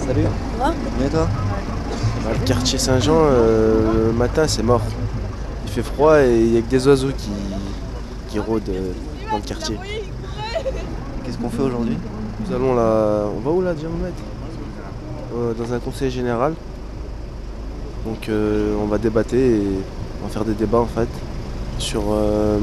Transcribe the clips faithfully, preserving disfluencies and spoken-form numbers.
Salut. Ça va? Et toi? Bah, le quartier Saint-Jean, euh, le matin, c'est mort. Il fait froid et il n'y a que des oiseaux qui, qui rôdent euh, dans le quartier. Qu'est-ce qu'on fait aujourd'hui? Nous allons là. On va où là déjà, Mohamed? euh, Dans un conseil général. Donc euh, on va débattre et on va faire des débats en fait. Sur. Euh...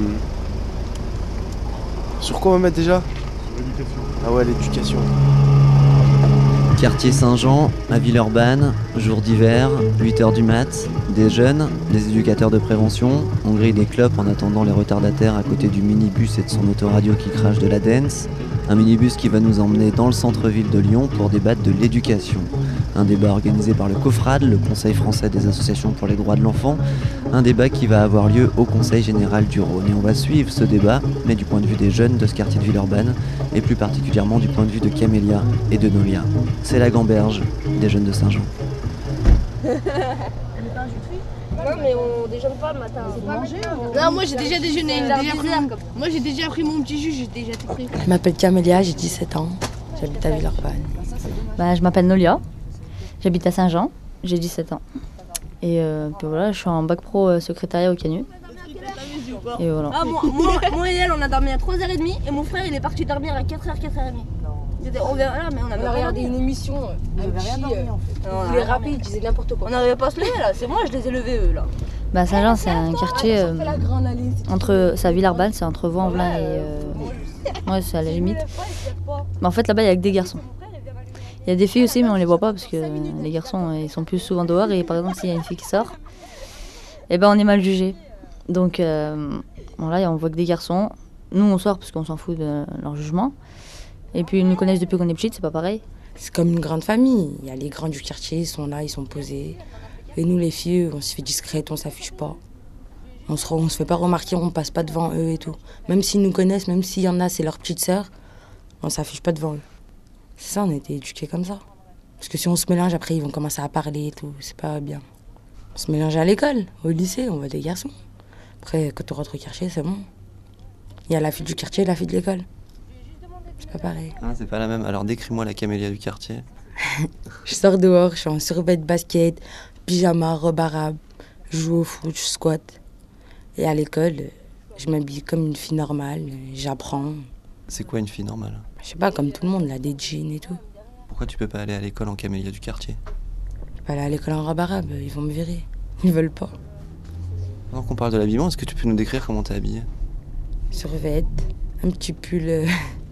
Sur quoi on va mettre déjà? Sur l'éducation. Ah ouais, l'éducation. Quartier Saint-Jean, à Villeurbanne, jour d'hiver, huit heures du mat, des jeunes, des éducateurs de prévention, on grille des clopes en attendant les retardataires à côté du minibus et de son autoradio qui crache de la dance. Un minibus qui va nous emmener dans le centre-ville de Lyon pour débattre de l'éducation. Un débat organisé par le COFRAD, le Conseil français des associations pour les droits de l'enfant. Un débat qui va avoir lieu au Conseil général du Rhône. Et on va suivre ce débat, mais du point de vue des jeunes de ce quartier de Villeurbanne, et plus particulièrement du point de vue de Camélia et de Nolia. C'est la gamberge des jeunes de Saint-Jean. Non mais on déjeune pas le matin. C'est pas manger. Non, moi j'ai déjà déjeuné. J'ai déjà pris mon... Moi j'ai déjà pris mon petit jus, j'ai déjà tout pris. Je m'appelle Camélia, j'ai dix-sept ans. J'habite à Villeurbanne. Bah, je m'appelle Nolia. J'habite à Saint-Jean. J'ai dix-sept ans. Et euh, puis voilà, je suis en bac pro euh, secrétariat au Canu. Et voilà. Ah, moi, moi, moi et elle, on a dormi à trois heures trente et mon frère il est parti dormir à quatre heures, quatre heures trente. On verra là, mais on avait On a regardé une émission. On avait rien dormi en fait. Il voulait rapper, il disait n'importe quoi. On n'arrivait pas à se lever là, c'est moi, je les ai levés eux là. Bah, Saint-Jean, c'est un quartier euh, entre. C'est à Villeurbanne, c'est entre Vaux-en-Velin et. Euh, ouais, c'est à la limite. Mais en fait, là-bas, il n'y a que des garçons. Il y a des filles aussi, mais on les voit pas parce que les garçons ils sont plus souvent dehors. Et par exemple, s'il y a une fille qui sort, eh ben, on est mal jugé. Donc euh, voilà, on voit que des garçons. Nous, on sort parce qu'on s'en fout de leur jugement. Et puis, ils nous connaissent depuis qu'on est petite, c'est pas pareil. C'est comme une grande famille. Il y a les grands du quartier, ils sont là, ils sont posés. Et nous, les filles, on se fait discrète, on s'affiche pas. On se, on se fait pas remarquer, on passe pas devant eux et tout. Même s'ils nous connaissent, même s'il y en a, c'est leur petite sœur, on s'affiche pas devant eux. C'est ça, on a été éduqués comme ça. Parce que si on se mélange, après, ils vont commencer à parler et tout. C'est pas bien. On se mélange à l'école, au lycée, on voit des garçons. Après, quand on rentre au quartier, c'est bon. Il y a la fille du quartier et la fille de l'école. C'est pas pareil. Ah, c'est pas la même. Alors décris-moi la Camélia du quartier. Je sors dehors, je suis en survêt de basket, pyjama, robe arabe, je joue au foot, je squatte. Et à l'école, je m'habille comme une fille normale, j'apprends. C'est quoi une fille normale? Je sais pas, comme tout le monde, là, des jeans et tout. Pourquoi tu peux pas aller à l'école en Camélia du quartier? Je peux pas aller à l'école en robe arabe, ils vont me virer. Ils veulent pas. Pendant qu'on parle de l'habillement, est-ce que tu peux nous décrire comment t'es habillée? Survêt, un petit pull. euh,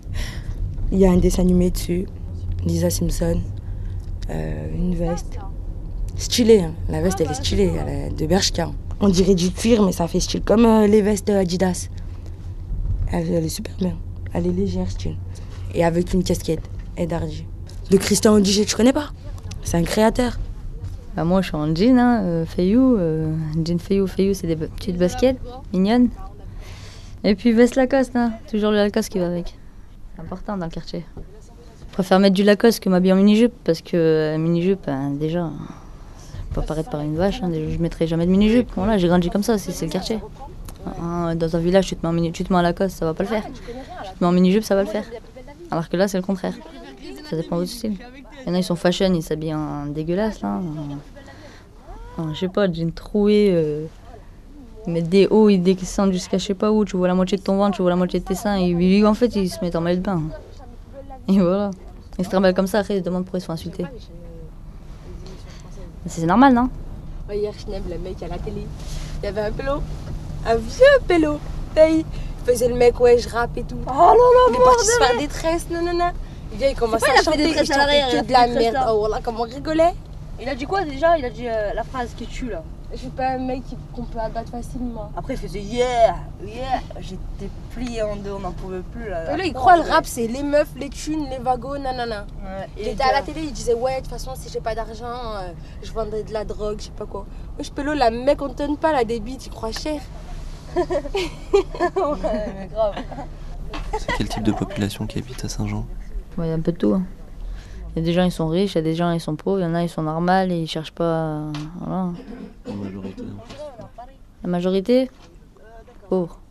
Il y a un dessin animé dessus, Lisa Simpson, euh, une veste. Stylée, hein. La veste elle est stylée, elle est de Bershka. On dirait du cuir, mais ça fait style, comme euh, les vestes Adidas. Elle, elle est super bien, elle est légère, style. Et avec une casquette, Ed Hardy. De Christian Audigier, tu connais pas? C'est un créateur. Bah, moi, je suis en jean, hein, euh, Fayou. Euh, jean Fayou, Fayou, c'est des petites baskets mignonnes. Et puis veste Lacoste, hein, toujours le Lacoste qui va avec. C'est important dans le quartier. Je préfère mettre du Lacoste que m'habiller en mini-jupe parce que euh, mini-jupe, hein, déjà, pas paraître par une vache. Hein, déjà, je mettrai jamais de mini-jupe. Voilà, j'ai grandi comme ça, c'est, c'est le quartier. Hein, dans un village, tu te mets en mini, tu te mets en Lacoste, ça va pas le faire. Tu te mets en mini-jupe, ça va le faire. Alors que là, c'est le contraire. Ça dépend de votre style. Il y en a, ils sont fashion, ils s'habillent en dégueulasse là. En, en, je sais pas, jean troué. Euh, Ils mettent des hauts, ils descendent jusqu'à je sais pas où, tu vois la moitié de ton ventre, tu vois la moitié de tes seins, et lui, en fait, ils se mettent en maillot de bain. Et voilà. Ils se trimballent comme ça, après, ils se demandent pourquoi ils se font insulter. C'est normal, non? Ouais, hier, Schneeb, le mec à la télé, il y avait un pélo, un vieux pélo. Il faisait le mec, ouais, je rappe et tout. Oh là là, il est parti se faire des tresses, non, non, non. Il vient, il commence à chanter, il chantait que de la merde. Oh là, comment on rigolait. Il a dit quoi déjà? Il a dit euh, la phrase qui tue là. Je suis pas un mec qui- qu'on peut abattre facilement. Après il faisait yeah, yeah. J'étais plié en deux, on n'en pouvait plus là. Et là, il croit le rap, c'est les meufs, les thunes, les wagons, nanana. Ouais, Il et était à la gars. télé, il disait ouais, de toute façon, si j'ai pas d'argent, euh, je vendrais de la drogue, je sais pas quoi. Moi, je peux l'eau, la mec, on te donne pas la débit, tu crois cher. Ouais, mais grave. C'est quel type de population qui habite à Saint-Jean? Il y a un peu de tout. Hein. Il y a des gens, ils sont riches, il y a des gens, ils sont pauvres, il y en a, ils sont normales et ils cherchent pas. euh, Voilà. En majorité. La majorité, pauvres.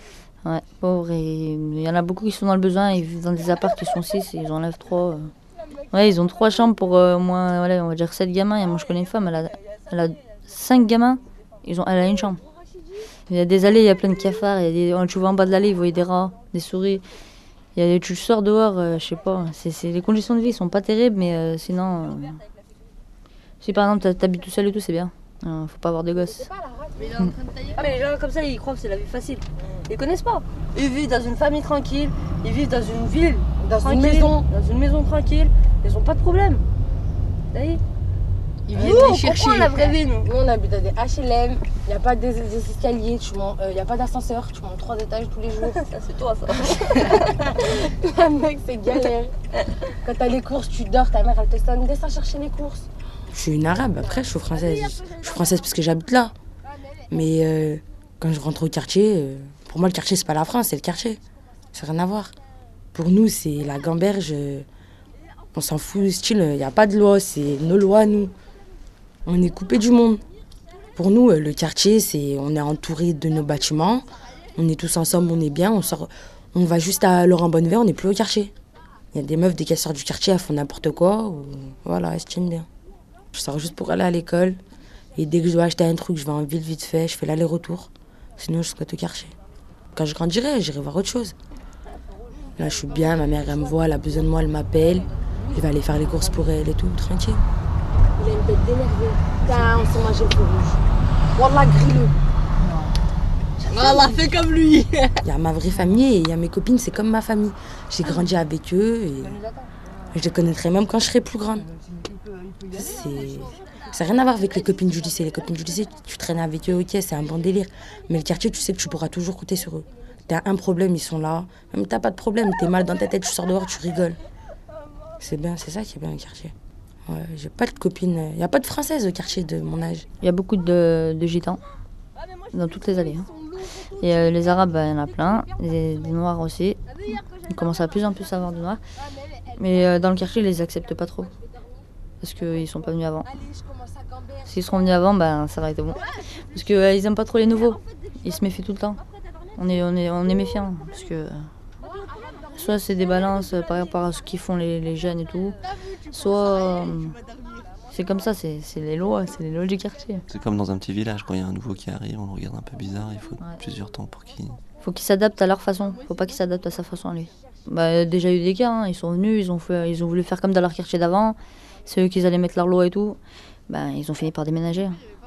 Ouais, pauvres. Et il y en a beaucoup qui sont dans le besoin, ils vivent dans des apparts qui sont six et ils enlèvent trois. euh. Ouais, ils ont trois chambres pour euh, au moins, voilà, on va dire sept gamins. Et moi, je connais une femme, elle a, elle a cinq gamins, ils ont, elle a une chambre. Il y a des allées, il y a plein de cafards. Il y a des, tu vois en bas de l'allée, vous voyez des rats, des souris. Il y a, tu sors dehors, euh, je sais pas. C'est, c'est, les conditions de vie sont pas terribles, mais euh, sinon, euh, si par exemple t'habites tout seul et tout, c'est bien. Euh, faut pas avoir de gosses. Mais, il est en train de tailler. Ah, mais les gens comme ça, ils croient que c'est la vie facile. Ils connaissent pas. Ils vivent dans une famille tranquille, ils vivent dans une ville, dans tranquille, une maison, dans une maison tranquille. Ils ont pas de problème. Vous voyez? Ils viennent les chercher. On la vraie vie, nous. Nous, on habite dans des H L M. Il n'y a pas des, des escaliers, il n'y a pas d'ascenseur. Tu montes trois étages tous les jours. Ça, c'est toi, ça. Mec, c'est galère. Quand t'as les courses, tu dors, ta mère, elle te sonne. Descends chercher les courses. Je suis une arabe, après je suis française. Je suis française parce que j'habite là. Mais euh, quand je rentre au quartier, euh, pour moi le quartier c'est pas la France, c'est le quartier. Ça n'a rien à voir. Pour nous c'est la gamberge, euh, on s'en fout, style, il n'y a pas de loi, c'est nos lois nous. On est coupé du monde. Pour nous euh, le quartier c'est, on est entouré de nos bâtiments, on est tous ensemble, on est bien, on sort, on va juste à Laurent Bonnevet, on n'est plus au quartier. Il y a des meufs, des casseurs du quartier, elles font n'importe quoi, ou, voilà, elles se tiennent bien. Je sors juste pour aller à l'école. Et dès que je dois acheter un truc, je vais en ville vite fait, je fais l'aller-retour. Sinon, je squatte au quartier. Quand je grandirai, j'irai voir autre chose. Là, je suis bien, ma mère, elle me voit, elle a besoin de moi, elle m'appelle. Je vais aller faire les courses pour elle et tout, tranquille. Il a une tête d'énervé. Putain, on s'est mangé le feu rouge. Wallah, grille-le. Wallah, fais comme lui. Il y a ma vraie famille et il y a mes copines, c'est comme ma famille. J'ai grandi avec eux et je les connaîtrai même quand je serai plus grande. C'est... Ça n'a rien à voir avec les copines du lycée. Les copines du lycée, tu traînes avec eux, ok, c'est un bon délire. Mais le quartier, tu sais que tu pourras toujours compter sur eux. T'as un problème, ils sont là. Même t'as pas de problème, t'es mal dans ta tête, tu sors dehors, tu rigoles. C'est bien, c'est ça qui est bien au quartier. Ouais, j'ai pas de copines. Il n'y a pas de françaises au quartier de mon âge. Il y a beaucoup de, de gitans dans toutes les allées. Hein. Et euh, les arabes, il bah, y en a plein. Des, des noirs aussi. Ils commencent à plus en plus à avoir de noirs. Mais euh, dans le quartier, ils les acceptent pas trop. Parce qu'ils sont pas venus avant. S'ils seront venus avant, ben, ça va être bon. Parce qu'ils euh, aiment pas trop les nouveaux. Ils se méfient tout le temps. On est, on est, on est méfiants. Parce que soit c'est des balances par rapport à ce qu'ils font les, les jeunes et tout. Soit euh, c'est comme ça, c'est, c'est les lois, c'est les lois du quartier. C'est comme dans un petit village, quand il y a un nouveau qui arrive, on le regarde un peu bizarre, il faut ouais. plusieurs temps pour qu'il... Faut qu'ils s'adaptent à leur façon, faut pas qu'ils s'adaptent à sa façon à lui. Bah, il y a déjà eu des cas, hein. Ils sont venus, ils ont, fait, ils ont voulu faire comme dans leur quartier d'avant. C'est eux qui allaient mettre leur loi et tout. Ben, ils ont fini par déménager.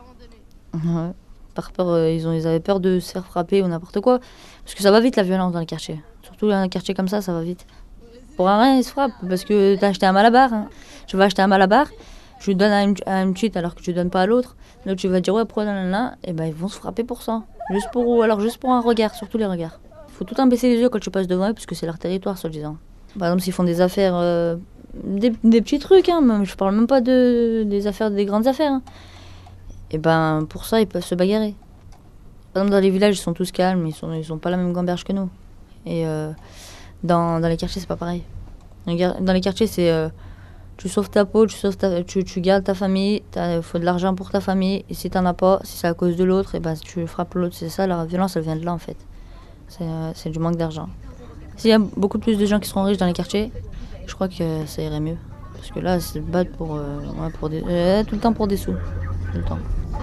Ouais. Par peur, euh, ils, ont, ils avaient peur de se faire frapper ou n'importe quoi. Parce que ça va vite la violence dans les quartiers. Surtout dans un quartier comme ça, ça va vite. Pour un rien, ils se frappent. Parce que tu as acheté un malabar. Hein. Tu vas acheter un malabar, je lui donne à une, à une petite alors que tu ne donnes pas à l'autre. Là, tu vas dire ouais, pourquoi là, là, et ben ils vont se frapper pour ça. Juste pour, alors juste pour un regard, surtout les regards. Il faut tout le temps baisser les yeux quand tu passes devant eux, parce que c'est leur territoire, soi-disant. Par exemple, s'ils font des affaires. Euh, Des, des petits trucs, hein, même, je parle même pas de, des affaires, des grandes affaires. Hein. Et ben pour ça, ils peuvent se bagarrer. Par exemple, dans les villages, ils sont tous calmes, ils sont, ils ont pas la même gamberge que nous. Et euh, dans, dans les quartiers, c'est pas pareil. Dans les quartiers, c'est euh, tu sauves ta peau, tu, sauves ta, tu, tu gardes ta famille, il faut de l'argent pour ta famille. Et si t'en as pas, si c'est à cause de l'autre, et ben tu frappes l'autre. C'est ça, la violence, elle vient de là en fait. C'est, euh, c'est du manque d'argent. S'il y a beaucoup plus de gens qui seront riches dans les quartiers, je crois que ça irait mieux. Parce que là, c'est se battre pour, euh, ouais, pour des, euh, tout le temps pour des sous. Tout le temps.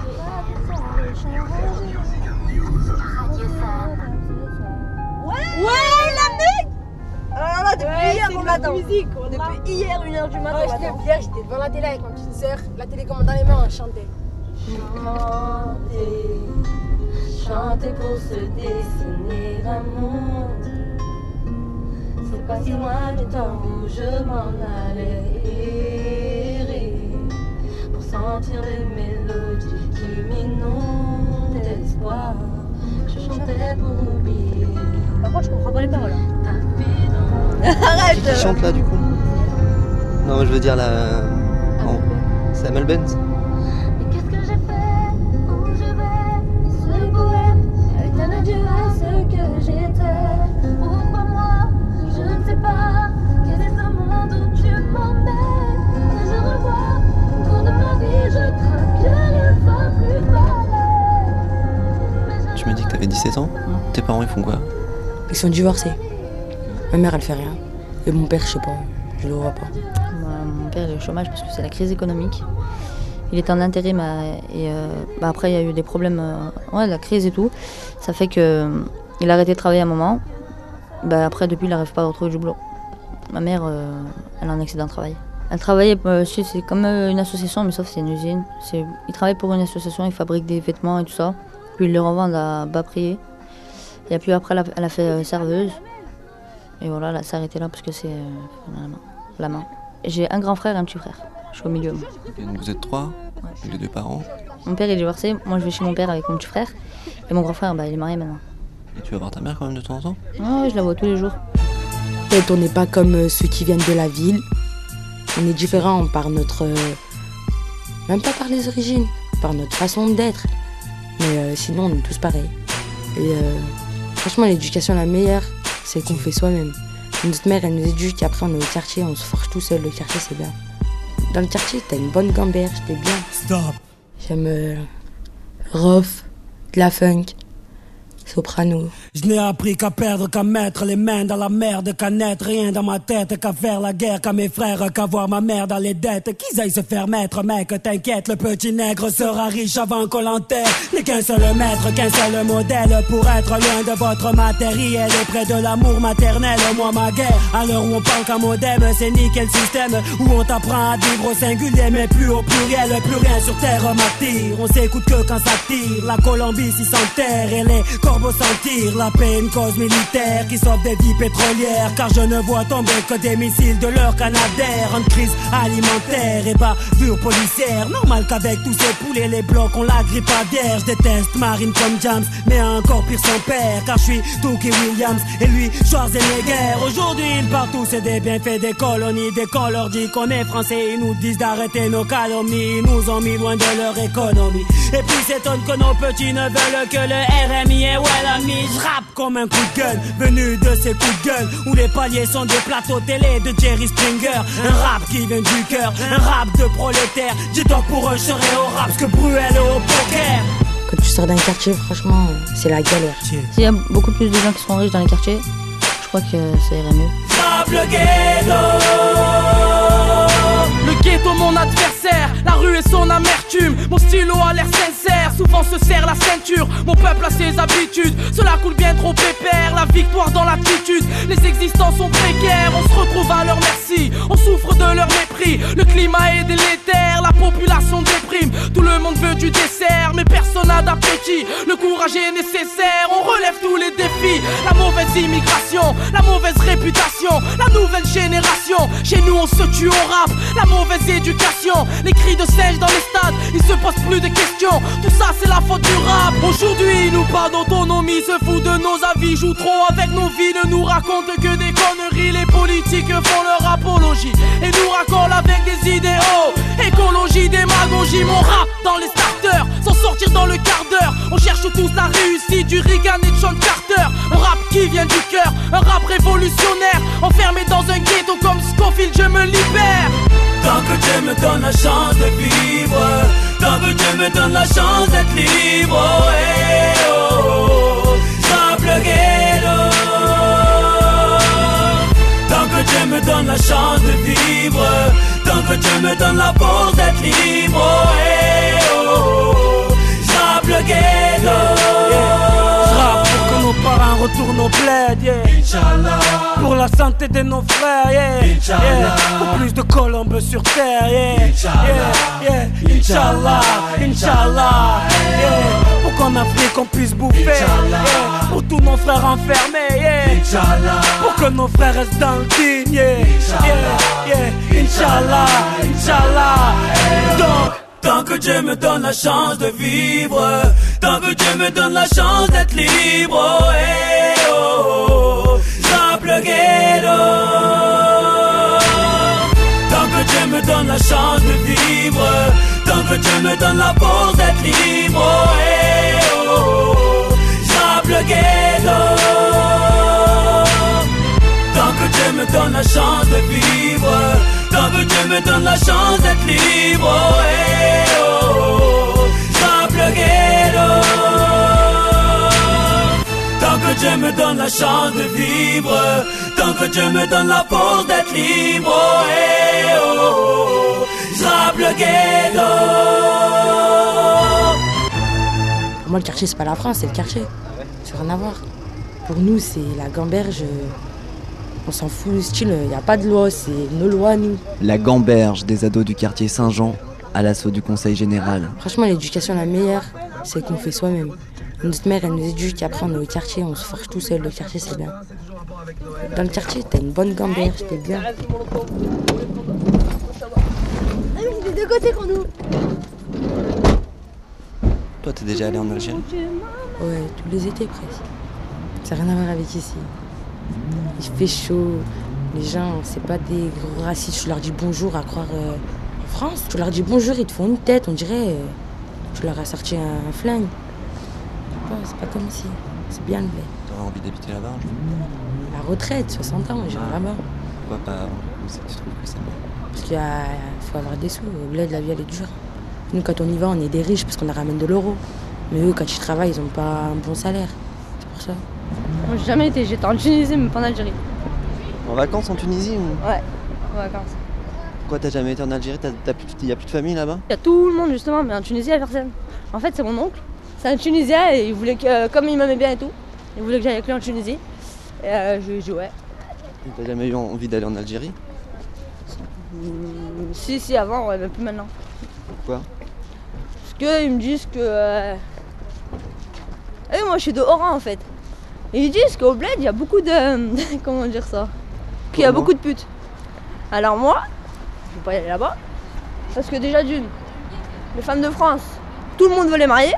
Ouais, la mec. Alors là, depuis ouais, hier, on l'attend. Depuis hier, une heure du matin. Ouais, j'étais hier, j'étais devant la télé avec ma petite sœur. La télécommande dans les mains, on chantait. Chanter, chanter pour se dessiner un monde. C'est pas si loin du temps où je m'en allais errer pour sentir les mélodies qui m'inondent d'espoir. Je chantais pour oublier. Par contre, je comprends pas les paroles. Arrête. C'est qui chante là du coup? Non, je veux dire la... Oh. C'est Amel Benz. Mais qu'est-ce que j'ai fait? Où je vais? Ce poème est un adieu à ce que j'étais. Pourquoi moi? Je ne sais pas, quel est ce monde où tu m'emmènes. Et je revois au cours de ma vie, je crains que rien soit plus pareil. Tu m'as dit que t'avais dix-sept ans? Mmh. Tes parents ils font quoi? Ils sont divorcés. Ma mère elle fait rien. Et mon père je sais pas, je le vois pas. Mon père est au chômage parce que c'est la crise économique. Il était en intérim euh, et euh, bah après il y a eu des problèmes, euh, ouais, la crise et tout. Ça fait qu'il euh, a arrêté de travailler un moment. Bah après depuis il n'arrive pas à retrouver du boulot. Ma mère, euh, elle a un accident de travail. Elle travaillait, euh, c'est comme euh, une association mais sauf c'est une usine. C'est, il travaille pour une association, il fabrique des vêtements et tout ça. Puis ils les revendent à bas prix. Et puis après elle a, elle a fait euh, serveuse. Et voilà, là, ça s'est arrêté là parce que c'est euh, la main. La main. J'ai un grand frère et un petit frère. Je suis au milieu. Moi. Et donc vous êtes trois, ouais. Les deux parents. Mon père est divorcé, moi je vais chez mon père avec mon petit frère. Et mon grand frère, bah, il est marié maintenant. Et tu vas voir ta mère quand même de temps en temps? Ouais, je la vois tous les jours. Peut-être on n'est pas comme ceux qui viennent de la ville. On est différents par notre... Même pas par les origines, par notre façon d'être. Mais euh, sinon, on est tous pareils. Et euh, franchement, l'éducation la meilleure, c'est qu'on fait soi-même. Notre mère, elle nous éduque, après on est au quartier, on se forge tout seul. Le quartier, c'est bien. Dans le quartier, t'as une bonne gamberge, t'es bien. Stop. J'aime euh, rock, de la funk, soprano. Je n'ai appris qu'à perdre, qu'à mettre les mains dans la merde, qu'à n'être rien dans ma tête, qu'à faire la guerre, qu'à mes frères, qu'à voir ma mère dans les dettes, qu'ils aillent se faire mettre, mec, t'inquiète, le petit nègre sera riche avant qu'on l'enterre. N'est qu'un seul maître, qu'un seul modèle, pour être loin de votre matériel et près de l'amour maternel. Moi ma guerre, à l'heure où on parle qu'un modem, c'est nickel système, où on t'apprend à vivre au singulier, mais plus au pluriel, plus rien sur terre m'attire. On s'écoute que quand ça tire, la Colombie s'y s'enterre et les corbeaux sentir. La paix, une cause militaire qui sauve des vies pétrolières, car je ne vois tomber que des missiles de leur canadair. En crise alimentaire et bavure policière. Normal qu'avec tous ces poulets, les blocs ont la grippe aviaire. Je déteste Marine comme James, mais encore pire son père, car je suis Tookie Williams et lui Schwarzenegger. Aujourd'hui ils partent tous et des bienfaits des colonies. Dès qu'on leur dit qu'on est français, ils nous disent d'arrêter nos calomnies. Ils nous ont mis loin de leur économie. Et puis s'étonne que nos petits ne veulent que le R M I et ouais l'ami. Je rappe comme un coup de gueule, venu de ces coups de gueule, où les paliers sont des plateaux télé de Jerry Springer. Un rap qui vient du cœur, un rap de prolétaire. Dis-toi pour eux, je serai au rap, ce que Bruel est au poker. Quand tu sors d'un quartier, franchement, c'est la galère. S'il y a beaucoup plus de gens qui sont riches dans les quartiers, je crois que ça irait mieux. Rap le ghetto. Le ghetto mon adversaire, la rue et son amertume. Mon stylo a l'air sincère, souvent se serre la ceinture. Mon peuple a ses habitudes, cela coule bien trop pépère. La victoire dans l'attitude, les existences sont précaires. On se retrouve à leur merci, on souffre de leur mépris. Le climat est délétère, la population déprime. Tout le monde veut du dessert, mais personne n'a d'appétit. Le courage est nécessaire, on relève tous les défis. La mauvaise immigration, la mauvaise réputation, la nouvelle génération. Chez nous on se tue au rap, la mauvaise éducation, les cris de singe dans les stades, ils se posent plus de questions. Tout ça c'est la faute du rap. Aujourd'hui ils nous parlent d'autonomie, se foutent de nos avis, jouent trop avec nos vies, ne nous racontent que des conneries. Les politiques font leur apologie et nous racolent avec des idéaux. Écologie, démagogie, mon rap dans les starters, sans sortir dans le quart d'heure. On cherche tous la réussite du Reagan et de John Carter. Un rap qui vient du cœur, un rap révolutionnaire. Enfermé dans un ghetto comme Scofield, je me libère. Tant que Dieu me donne la chance de vivre, tant que Dieu me donne la chance d'être libre, oh, hey, oh, oh, simple ghetto. Tant que Dieu me donne la chance de vivre, tant que Dieu me donne la force d'être libre, oh, hey, oh, oh, simple ghetto. J'rappe pour que nos parents retournent au bled, yeah. Inch'Allah. Pour la santé de nos frères, yeah. Inch'Allah. Yeah. Pour plus de colombes sur terre, yeah. Inch'Allah. Yeah. Yeah. Inch'Allah. Inch'Allah. Yeah. Pour qu'en Afrique on puisse bouffer, yeah. Pour tous nos frères enfermés, yeah. Inch'Allah. Pour que nos frères restent dans le digne, yeah. Yeah. Yeah. Inch'Allah. Inch'Allah. Donc tant que Dieu me donne la chance de vivre, tant que Dieu me donne la chance d'être libre, oh, hey, oh, oh, simple ghetto. Tant que Dieu me donne la chance de vivre, tant que Dieu me donne la force d'être libre, oh, hey, oh, oh, simple ghetto. Tant que Dieu me donne la chance de vivre, tant que Dieu me donne la chance d'être libre, oh, hey, oh, oh, simple ghetto. Tant que Dieu me donne la chance de vivre, Tant que Dieu me donne la force d'être libre, oh, eh, oh, oh, oh, j'rappe le ghetto. Moi, le quartier, c'est pas la France, c'est le quartier. Ça n'a rien à voir. Pour nous, c'est la gamberge. On s'en fout, style, il n'y a pas de loi, c'est nos lois, nous. La gamberge des ados du quartier Saint-Jean à l'assaut du conseil général. Franchement, l'éducation la meilleure, c'est qu'on fait soi-même. Notre mère, elle nous éduque, après on est au quartier, on se forge tout seul, le quartier c'est bien. Dans le quartier, t'as une bonne gamberge, t'es bien. C'est des deux côtés qu'on nous. Toi, t'es déjà allé en Algérie? Ouais, tous les étés presque. Ça n'a rien à voir avec ici. Il fait chaud, les gens, c'est pas des gros racistes. Tu leur dis bonjour à croire euh, en France. Tu leur dis bonjour, ils te font une tête, on dirait euh, tu leur as sorti un, un flingue. Ouais, c'est pas comme ici, c'est bien levé. T'aurais envie d'habiter là-bas? La retraite, soixante ans, j'irai Ah. là-bas. Pourquoi pas? Où c'est que tu trouves que c'est bien? Parce qu'il y a- faut avoir des sous, au bled, la vie elle est dure. Nous, quand on y va, on est des riches parce qu'on ramène de l'euro. Mais eux, quand ils travaillent, ils ont pas un bon salaire. C'est pour ça. Moi, j'ai jamais été, j'étais en Tunisie, mais pas en Algérie. En vacances en Tunisie ou... Ouais, en vacances. Pourquoi t'as jamais été en Algérie? T'as, t'as plus, y a plus de famille là-bas? Il y a tout le monde justement, mais en Tunisie, il y a personne. En fait, c'est mon oncle. C'est un Tunisien et il voulait que, euh, comme il m'aimait bien et tout, il voulait que j'aille avec lui en Tunisie. Et euh, je lui ai dit ouais. T'as jamais eu envie d'aller en Algérie? Hum, si, si, avant, ouais, mais plus maintenant. Pourquoi? Parce qu'ils me disent que. Euh... Et moi, je suis de Oran en fait. Et ils disent qu'au bled, il y a beaucoup de. Comment dire ça? Qu'il y a Comment? beaucoup de putes. Alors moi, je veux pas y aller là-bas. Parce que déjà, d'une, les femmes de France, tout le monde veut les marier.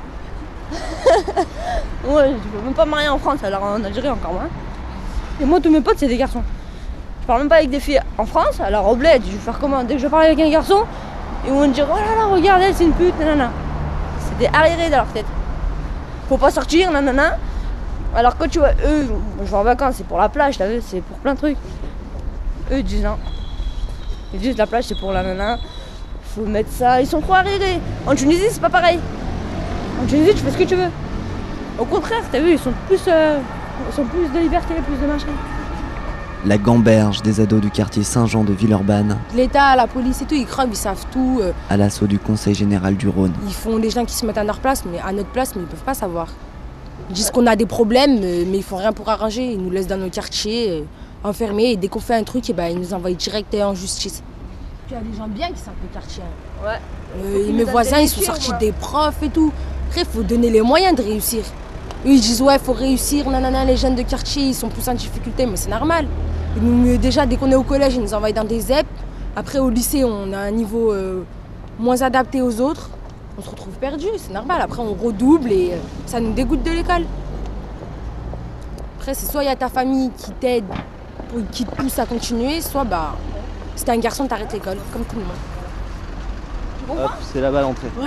Moi, je peux même pas me marier en France, alors en Algérie encore moins. Et moi, tous mes potes, c'est des garçons. Je parle même pas avec des filles en France, alors au bled, je vais faire comment? Dès que je parle avec un garçon, ils vont me dire oh là là, regarde elle, c'est une pute, nanana. C'est des arriérés dans leur tête. Faut pas sortir, nanana. Alors quand tu vois, eux, je vais en vacances, c'est pour la plage, t'as vu, c'est pour plein de trucs. Eux ils disent non. Ils disent la plage c'est pour la nana, faut mettre ça, ils sont trop arriérés. En Tunisie c'est pas pareil. En Tunisie tu fais ce que tu veux. Au contraire, t'as vu, ils sont plus, euh, ils sont plus de liberté, plus de machin. La gamberge des ados du quartier Saint-Jean de Villeurbanne L'État, la police et tout, ils crevent, ils savent tout. euh, à l'assaut du conseil général du Rhône. Ils font les gens qui se mettent à leur place, mais à notre place, mais ils peuvent pas savoir. Ils disent qu'on a des problèmes, euh, mais ils font rien pour arranger. Ils nous laissent dans nos quartiers, euh, enfermés, et dès qu'on fait un truc, eh ben, ils nous envoient direct en justice. Puis il y a des gens bien qui savent le quartier. hein. Ouais. Euh, et mes voisins, ils sont sortis des profs et tout. Après, il faut donner les moyens de réussir. Eux, ils disent, ouais, il faut réussir, nanana, les jeunes de quartier, ils sont plus en difficulté, mais c'est normal. Ils nous, déjà, dès qu'on est au collège, ils nous envoient dans des Z E P. Après, au lycée, on a un niveau euh, moins adapté aux autres. On se retrouve perdu, c'est normal. Après, on redouble et euh, ça nous dégoûte de l'école. Après, c'est soit il y a ta famille qui t'aide, ou qui te pousse à continuer, soit, bah, si t'es un garçon, t'arrêtes l'école, comme tout le monde. Hop, c'est là-bas l'entrée. Ouais.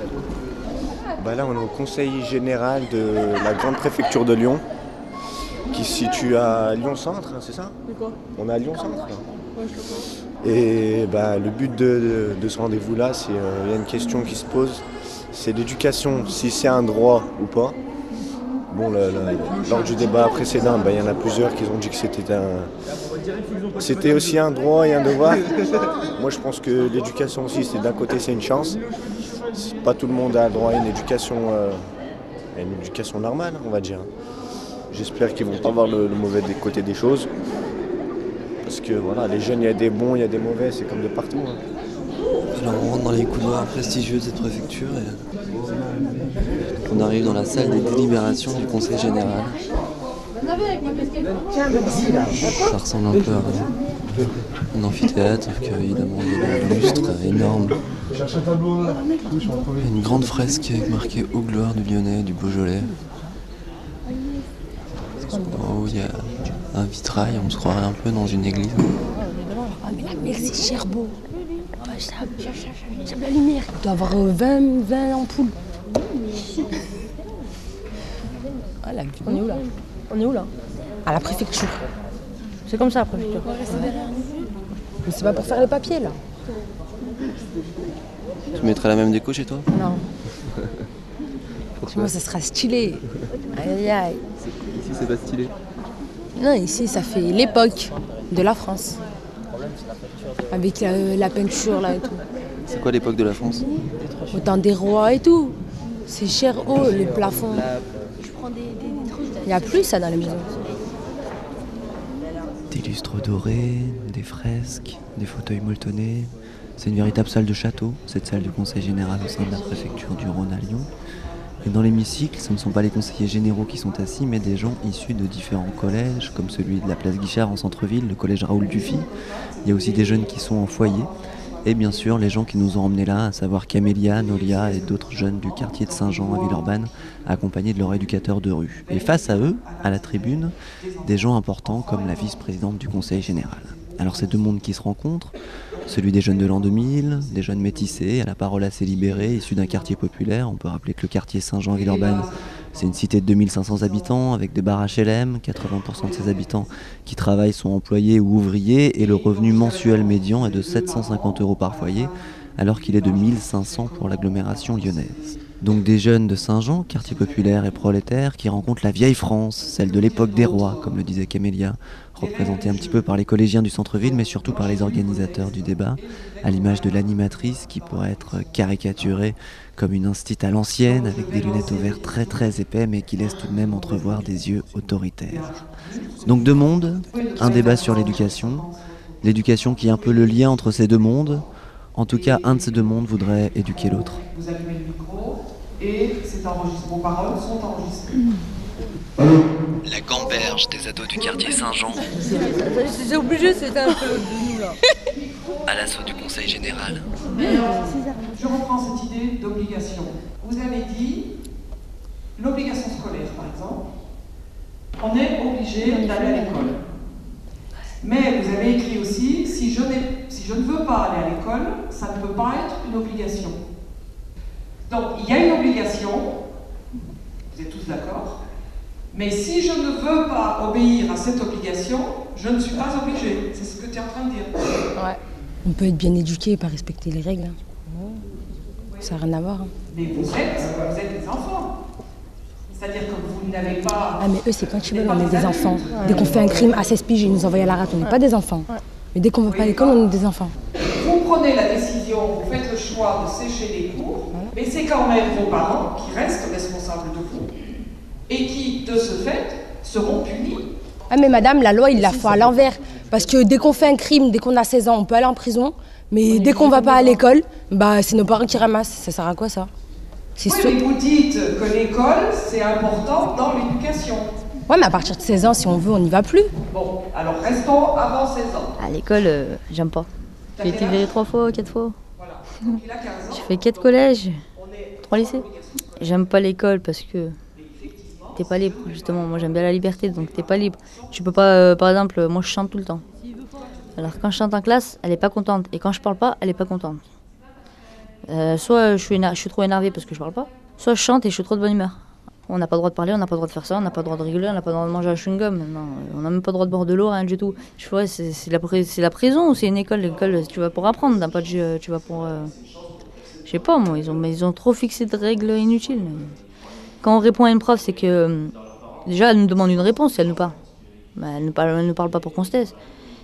Bah là, on est au conseil général de la grande préfecture de Lyon, qui se situe à Lyon-Centre, hein, c'est ça? C'est quoi? On est à Lyon-Centre là. Ouais, je sais pas. Et bah, le but de, de- de ce rendez-vous-là, c'est il y a une question qui se pose, c'est l'éducation, si c'est un droit ou pas. Bon, le- le- lors du débat précédent, bah, il y en a plusieurs qui ont dit que c'était un, c'était aussi un droit et un devoir. Moi, je pense que l'éducation aussi, c'est d'un côté, c'est une chance. C'est pas tout le monde a droit à une éducation, euh, à une éducation normale, on va dire. J'espère qu'ils vont pas voir le, le mauvais des côtés des choses. Parce que voilà, les jeunes, il y a des bons, il y a des mauvais, c'est comme de partout. hein. Alors on rentre dans les couloirs prestigieux de cette préfecture et on arrive dans la salle des délibérations du conseil général. Ça ressemble un peu à un amphithéâtre, sauf qu'évidemment il y a des lustres énormes. Il y a une grande fresque avec marqué « Aux gloires du Lyonnais et du Beaujolais ». En haut il y a un vitrail, on se croirait un peu dans une église. Ah, mais la mer, c'est cher beau. Ouais, ça, ça la lumière. Il doit y avoir euh, vingt, vingt ampoules. Ah, la... On est où là? On est où là? À la préfecture. C'est comme ça la préfecture. Mais c'est pas pour faire les papiers, là. Tu mettrais la même déco chez toi? Non. Pourquoi? Moi, ça sera stylé. Aïe, aïe, aïe. Ici c'est pas stylé. Non, ici, ça fait l'époque de la France. Avec la, la peinture là et tout. C'est quoi l'époque de la France? Au temps des rois et tout. C'est cher haut, les plafonds. Il n'y a plus ça dans les maisons. Des lustres dorés, des fresques, des fauteuils molletonnés. C'est une véritable salle de château, cette salle du conseil général au sein de la préfecture du Rhône à Lyon. Et dans l'hémicycle, ce ne sont pas les conseillers généraux qui sont assis, mais des gens issus de différents collèges, comme celui de la place Guichard en centre-ville, le collège Raoul Dufy. Il y a aussi des jeunes qui sont en foyer. Et bien sûr, les gens qui nous ont emmenés là, à savoir Camélia, Nolia et d'autres jeunes du quartier de Saint-Jean à Villeurbanne, accompagnés de leur éducateur de rue. Et face à eux, à la tribune, des gens importants comme la vice-présidente du conseil général. Alors c'est deux mondes qui se rencontrent, celui des jeunes de l'an deux mille, des jeunes métissés, à la parole assez libérée, issus d'un quartier populaire. On peut rappeler que le quartier Saint-Jean à Villeurbanne, c'est une cité de deux mille cinq cents habitants, avec des bars H L M, quatre-vingts pour cent de ses habitants qui travaillent sont employés ou ouvriers, et le revenu mensuel médian est de sept cent cinquante euros par foyer, alors qu'il est de mille cinq cents pour l'agglomération lyonnaise. Donc des jeunes de Saint-Jean, quartier populaire et prolétaire, qui rencontrent la vieille France, celle de l'époque des rois, comme le disait Camélia, représentée un petit peu par les collégiens du centre-ville, mais surtout par les organisateurs du débat, à l'image de l'animatrice qui pourrait être caricaturée comme une instite à l'ancienne, avec des lunettes au verre très très épais, mais qui laisse tout de même entrevoir des yeux autoritaires. Donc deux mondes, un débat sur l'éducation, l'éducation qui est un peu le lien entre ces deux mondes. En tout cas, un de ces deux mondes voudrait éduquer l'autre. Vous allumez le micro et c'est enregistré. Vos paroles sont enregistrées. La gamberge des ados du quartier Saint-Jean. C'est obligé, c'était un peu de nous là. À l'assaut du conseil général. Je reprends cette idée d'obligation. Vous avez dit l'obligation scolaire, par exemple. On est obligé d'aller à l'école. Mais vous avez écrit aussi, si je, si je ne veux pas aller à l'école, ça ne peut pas être une obligation. Donc, il y a une obligation, vous êtes tous d'accord, mais si je ne veux pas obéir à cette obligation, je ne suis pas obligée. C'est ce que tu es en train de dire. Ouais. On peut être bien éduqué et pas respecter les règles. Hein. Ça n'a rien à voir. Hein. Mais vous êtes, vous êtes des enfants. C'est-à-dire que vous n'avez pas... Ah mais eux c'est quand ils veulent, on est des enfants. Ouais. Dès qu'on fait un crime à seize piges, ils nous envoient à la rate, on n'est ouais. pas des enfants. Ouais. Mais dès qu'on ne va pas à l'école, on est des enfants. Vous prenez la décision, vous faites le choix de sécher les cours, ouais. mais c'est quand même vos parents qui restent responsables de vous et qui, de ce fait, seront punis. Ah mais madame, la loi, il la fait à l'envers. Parce que dès qu'on fait un crime, dès qu'on a seize ans, on peut aller en prison. Mais dès qu'on ne va pas à l'école, bah, c'est nos parents qui ramassent. Ça sert à quoi ça? Oui, mais vous dites que l'école, c'est important dans l'éducation. Ouais, mais à partir de seize ans, si on veut, on n'y va plus. Bon, alors restons avant seize ans. À l'école, euh, j'aime pas. J'ai été virée trois fois, quatre fois. Voilà. J'ai fait quatre collèges, trois lycées. J'aime pas l'école parce que t'es pas libre, justement. Moi, j'aime bien la liberté, donc t'es pas libre. Tu peux pas, euh, par exemple, moi, je chante tout le temps. Alors, quand je chante en classe, elle est pas contente. Et quand je parle pas, elle est pas contente. Euh, soit je suis, je suis trop énervée parce que je parle pas, soit je chante et je suis trop de bonne humeur. On n'a pas le droit de parler, on n'a pas le droit de faire ça, on n'a pas le droit de rigoler, on n'a pas le droit de manger un chewing-gum. Non, on n'a même pas le droit de boire de l'eau, rien du tout. Je vois, c'est, c'est, la, c'est la prison ou c'est une école? L'école, tu vas pour apprendre, t'as pas de, tu vas pour... Euh, je sais pas moi, ils ont, mais ils ont trop fixé de règles inutiles. Quand on répond à une prof, c'est que... Déjà, elle nous demande une réponse si elle nous parle. Bah, elle ne parle, elle ne parle pas pour qu'on se taise.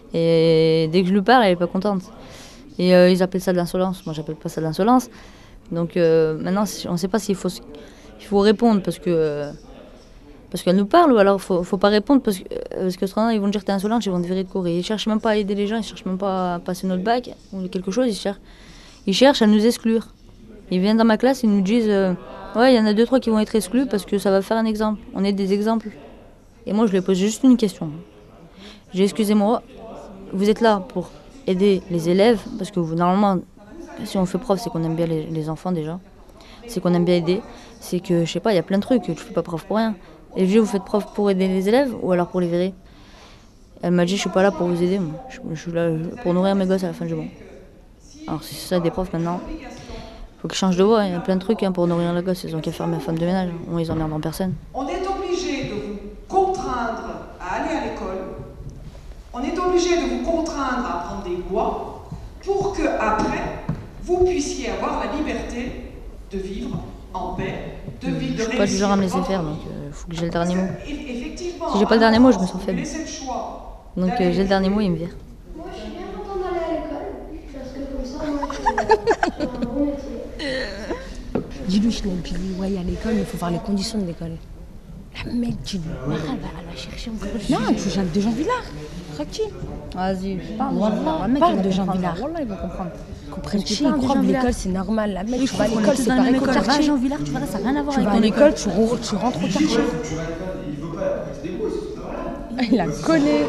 Et dès que je lui parle, elle est pas contente. Et euh, ils appellent ça de l'insolence. Moi, j'appelle pas ça de l'insolence. Donc euh, maintenant, on ne sait pas s'il faut, il faut répondre parce que euh, parce qu'elle nous parle ou alors il faut, faut pas répondre parce que parce que autrement ils vont dire que t'es insolente, ils vont te virer de cours. Et ils cherchent même pas à aider les gens, ils cherchent même pas à passer notre bac ou quelque chose. Ils cherchent, ils cherchent à nous exclure. Ils viennent dans ma classe, ils nous disent euh, ouais, il y en a deux trois qui vont être exclus parce que ça va faire un exemple. On est des exemples. Et moi, je lui ai posé juste une question. J'ai dit, excusez-moi, vous êtes là pour aider les élèves, parce que vous, normalement, si on fait prof, c'est qu'on aime bien les, les enfants déjà, c'est qu'on aime bien aider, c'est que, je sais pas, il y a plein de trucs, tu fais pas prof pour rien. Et je dis, vous faites prof pour aider les élèves ou alors pour les virer? Elle m'a dit, je suis pas là pour vous aider, moi. Je, je suis là pour nourrir mes gosses à la fin du mois. Alors si c'est ça des profs maintenant, faut qu'ils changent de voie, il y a plein de trucs hein, pour nourrir les gosses, ils ont qu'à faire ma femme de ménage, on les emmerde en personne. On est obligé de vous contraindre à aller à l'école. On est obligé de vous contraindre à apprendre des lois pour que, après, vous puissiez avoir la liberté de vivre en paix, de vivre, de réussir. Je ne suis pas du genre à me laisser faire, donc euh, faut que j'ai le dernier mot. Si j'ai pas le dernier mot, je me sens faible. Donc euh, j'ai le dernier mot, il me vire. Moi, je suis bien contente d'aller à l'école, parce que comme ça, moi, je fais un bon métier. Dis-lui, Chanel, puis lui, ouais, à l'école, il faut voir les conditions de l'école. La mec, dis-lui, elle va la chercher encore. Non, tu Jacques de Jean Villard. Tranquille. Vas-y, parle. Voilà, Le mec, parle il de va Jean comprendre. Villard. Wallah, il va comprendre. Comprennent Tu qui parles ils de croient Jean que Villard. l'école c'est normal. La mec, Oui, tu vas à je crois qu'on est l'école, tous c'est dans la pareil même qu'au école. Va à quartier. Jean Villard, tu verras, ça n'a rien à voir Tu avec vas à ton l'école, école. tu, re- tu rentres au quartier. Il a collé.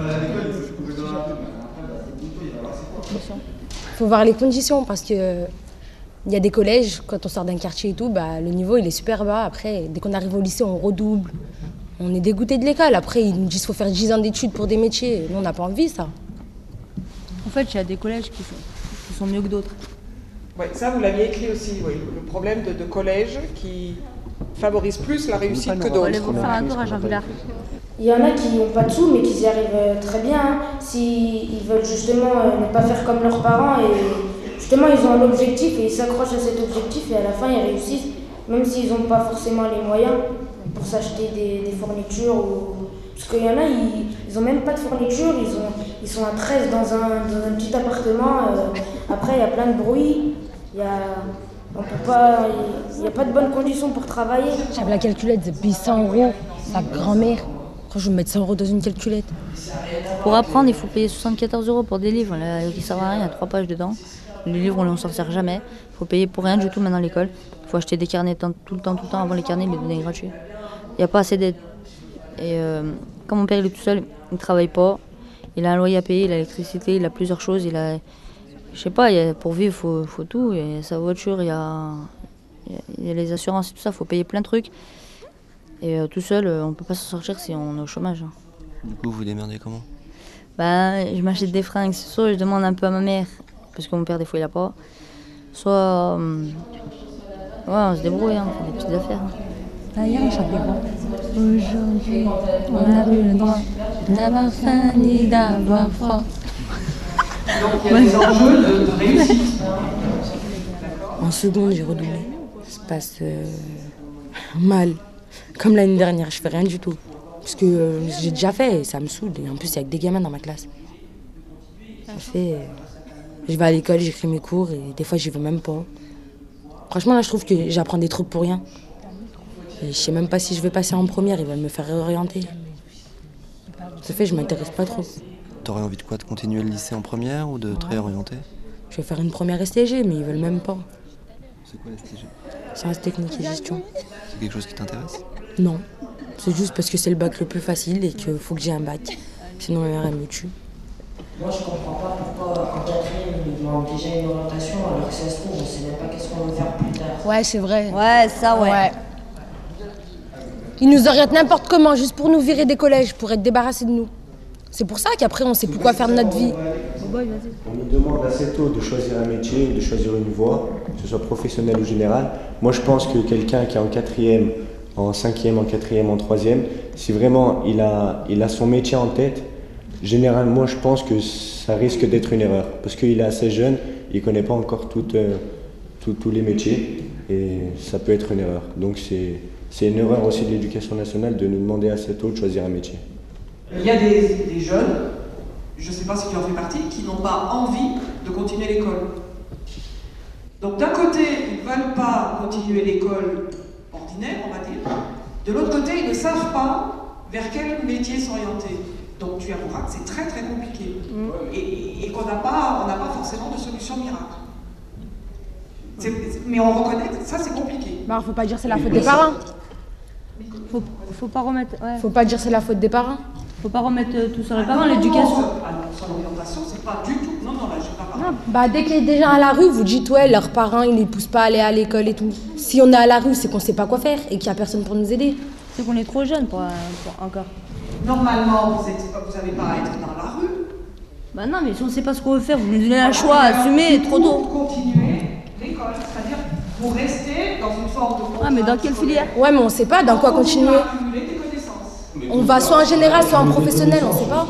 Faut voir les conditions parce que il y a des collèges, quand on sort d'un quartier et tout, bah, le niveau il est super bas. Après, dès qu'on arrive au lycée, on redouble. On est dégoûté de l'école. Après, ils nous disent qu'il faut faire dix ans d'études pour des métiers. Nous, on n'a pas envie, ça. En fait, il y a des collèges qui sont, qui sont mieux que d'autres. Ouais, ça, vous l'aviez écrit aussi, oui. Le problème de, de collèges qui favorisent plus la réussite que d'autres. Allez-vous faire un tour à Jean Villard? Il y en a qui n'ont pas de sous mais qui y arrivent euh, très bien. S'ils veulent justement euh, ne pas faire comme leurs parents et justement ils ont un objectif et ils s'accrochent à cet objectif et à la fin ils réussissent, même s'ils n'ont pas forcément les moyens pour s'acheter des, des fournitures. Ou... Parce qu'il y en a, ils n'ont même pas de fournitures, ils, ont, ils sont à treize dans un, dans un petit appartement. Euh, après il y a plein de bruit, il y a... On peut pas, il n'y a pas de bonnes conditions pour travailler. J'avais la calculette, j'ai payé cent euros. Sa grand-mère. Quand je vais mettre cent euros dans une calculette. Pour apprendre, il faut payer soixante-quatorze euros pour des livres là, qui ne servent à rien, il y a trois pages dedans. Les livres, on ne s'en sert jamais. Il faut payer pour rien du tout maintenant à l'école. Il faut acheter des carnets tout le temps, tout le temps. Avant les carnets, ils les donnaient gratuits. Il n'y a pas assez d'aide. Et euh, comme mon père il est tout seul, il ne travaille pas. Il a un loyer à payer, il a l'électricité, il a plusieurs choses. Il a, je sais pas, il y a, pour vivre, il faut, faut tout. Il y a sa voiture, il y a, il y a les assurances et tout ça, il faut payer plein de trucs. Et euh, tout seul, euh, on peut pas s'en sortir si on est au chômage. Hein. Du coup, vous vous démerdez comment? Bah, je m'achète des fringues, soit je demande un peu à ma mère, parce que mon père des fois il a pas. Soit, euh, ouais, on se débrouille, hein, on fait des petites affaires. Ah, hier, on chantait quoi? Aujourd'hui, on a eu le droit d'avoir faim ni d'avoir froid. Donc il y a des enjeux de, de réussite. En seconde, j'ai redoublé. Ça se passe euh, mal. Comme l'année dernière, je fais rien du tout. Parce que euh, j'ai déjà fait et ça me saoule. Et en plus, il y a que des gamins dans ma classe. Ça fait... Euh, je vais à l'école, j'écris mes cours et des fois, j'y vais même pas. Franchement, là, je trouve que j'apprends des trucs pour rien. Et je sais même pas si je vais passer en première, ils veulent me faire réorienter. Ça fait, je m'intéresse pas trop. T'aurais envie de quoi? De continuer le lycée en première ou de te réorienter? Je vais faire une première S T G, mais ils veulent même pas. C'est quoi S T G? Sciences techniques et gestion. C'est quelque chose qui t'intéresse? Non. C'est juste parce que c'est le bac le plus facile et qu'il faut que j'ai un bac. Sinon, la R M me tue. Moi, je comprends pas pourquoi en quatrième, ils demandent déjà une orientation alors que ça se trouve, on sait même pas qu'est-ce qu'on veut faire plus tard. Ouais, c'est vrai. Ouais, ça, ouais. ouais. Ils nous orientent n'importe comment, juste pour nous virer des collèges, pour être débarrassés de nous. C'est pour ça qu'après, on sait plus quoi faire de notre vie. On nous demande assez tôt de choisir un métier, de choisir une voie, que ce soit professionnelle ou générale. Moi, je pense que quelqu'un qui est en quatrième, en cinquième, en quatrième, en troisième, si vraiment il a, il a son métier en tête, généralement, je pense que ça risque d'être une erreur. Parce qu'il est assez jeune, il ne connaît pas encore toutes, euh, tout, tous les métiers et ça peut être une erreur. Donc c'est, c'est une erreur aussi de l'éducation nationale de nous demander assez tôt de choisir un métier. Il y a des, des jeunes, je ne sais pas si tu en fais partie, qui n'ont pas envie de continuer l'école. Donc d'un côté, ils ne veulent pas continuer l'école ordinaire, on va dire. De l'autre côté, ils ne savent pas vers quel métier s'orienter. Donc tu avoueras que c'est très très compliqué. Mmh. Et, et, et qu'on n'a pas, on n'a pas forcément de solution miracle. C'est, mais on reconnaît que ça c'est compliqué. Bah, faut pas dire c'est la faute des parents. Faut, faut pas remettre. Ouais. Faut pas dire c'est la faute des parents. Faut pas remettre tout sur les Ah parents, non, l'éducation. non, ah non, sur l'orientation, c'est pas du tout. Non, non, là, j'ai pas parlé. Bah, dès qu'il est déjà à la rue, vous dites ouais, leurs parents ils les poussent pas à aller à l'école et tout. Si on est à la rue, c'est qu'on sait pas quoi faire et qu'il y a personne pour nous aider. C'est qu'on est trop jeune pour, pour encore. Normalement, vous n'avez pas à être dans la rue. Bah non, mais si on sait pas ce qu'on veut faire, vous nous donnez un choix, assumez, trop tôt. Pour continuer l'école, c'est-à-dire pour rester dans une forme de... Ah, mais dans quelle filière? Ouais, mais on sait pas dans quoi continuer. On va soit en général, soit en professionnel, on sait pas.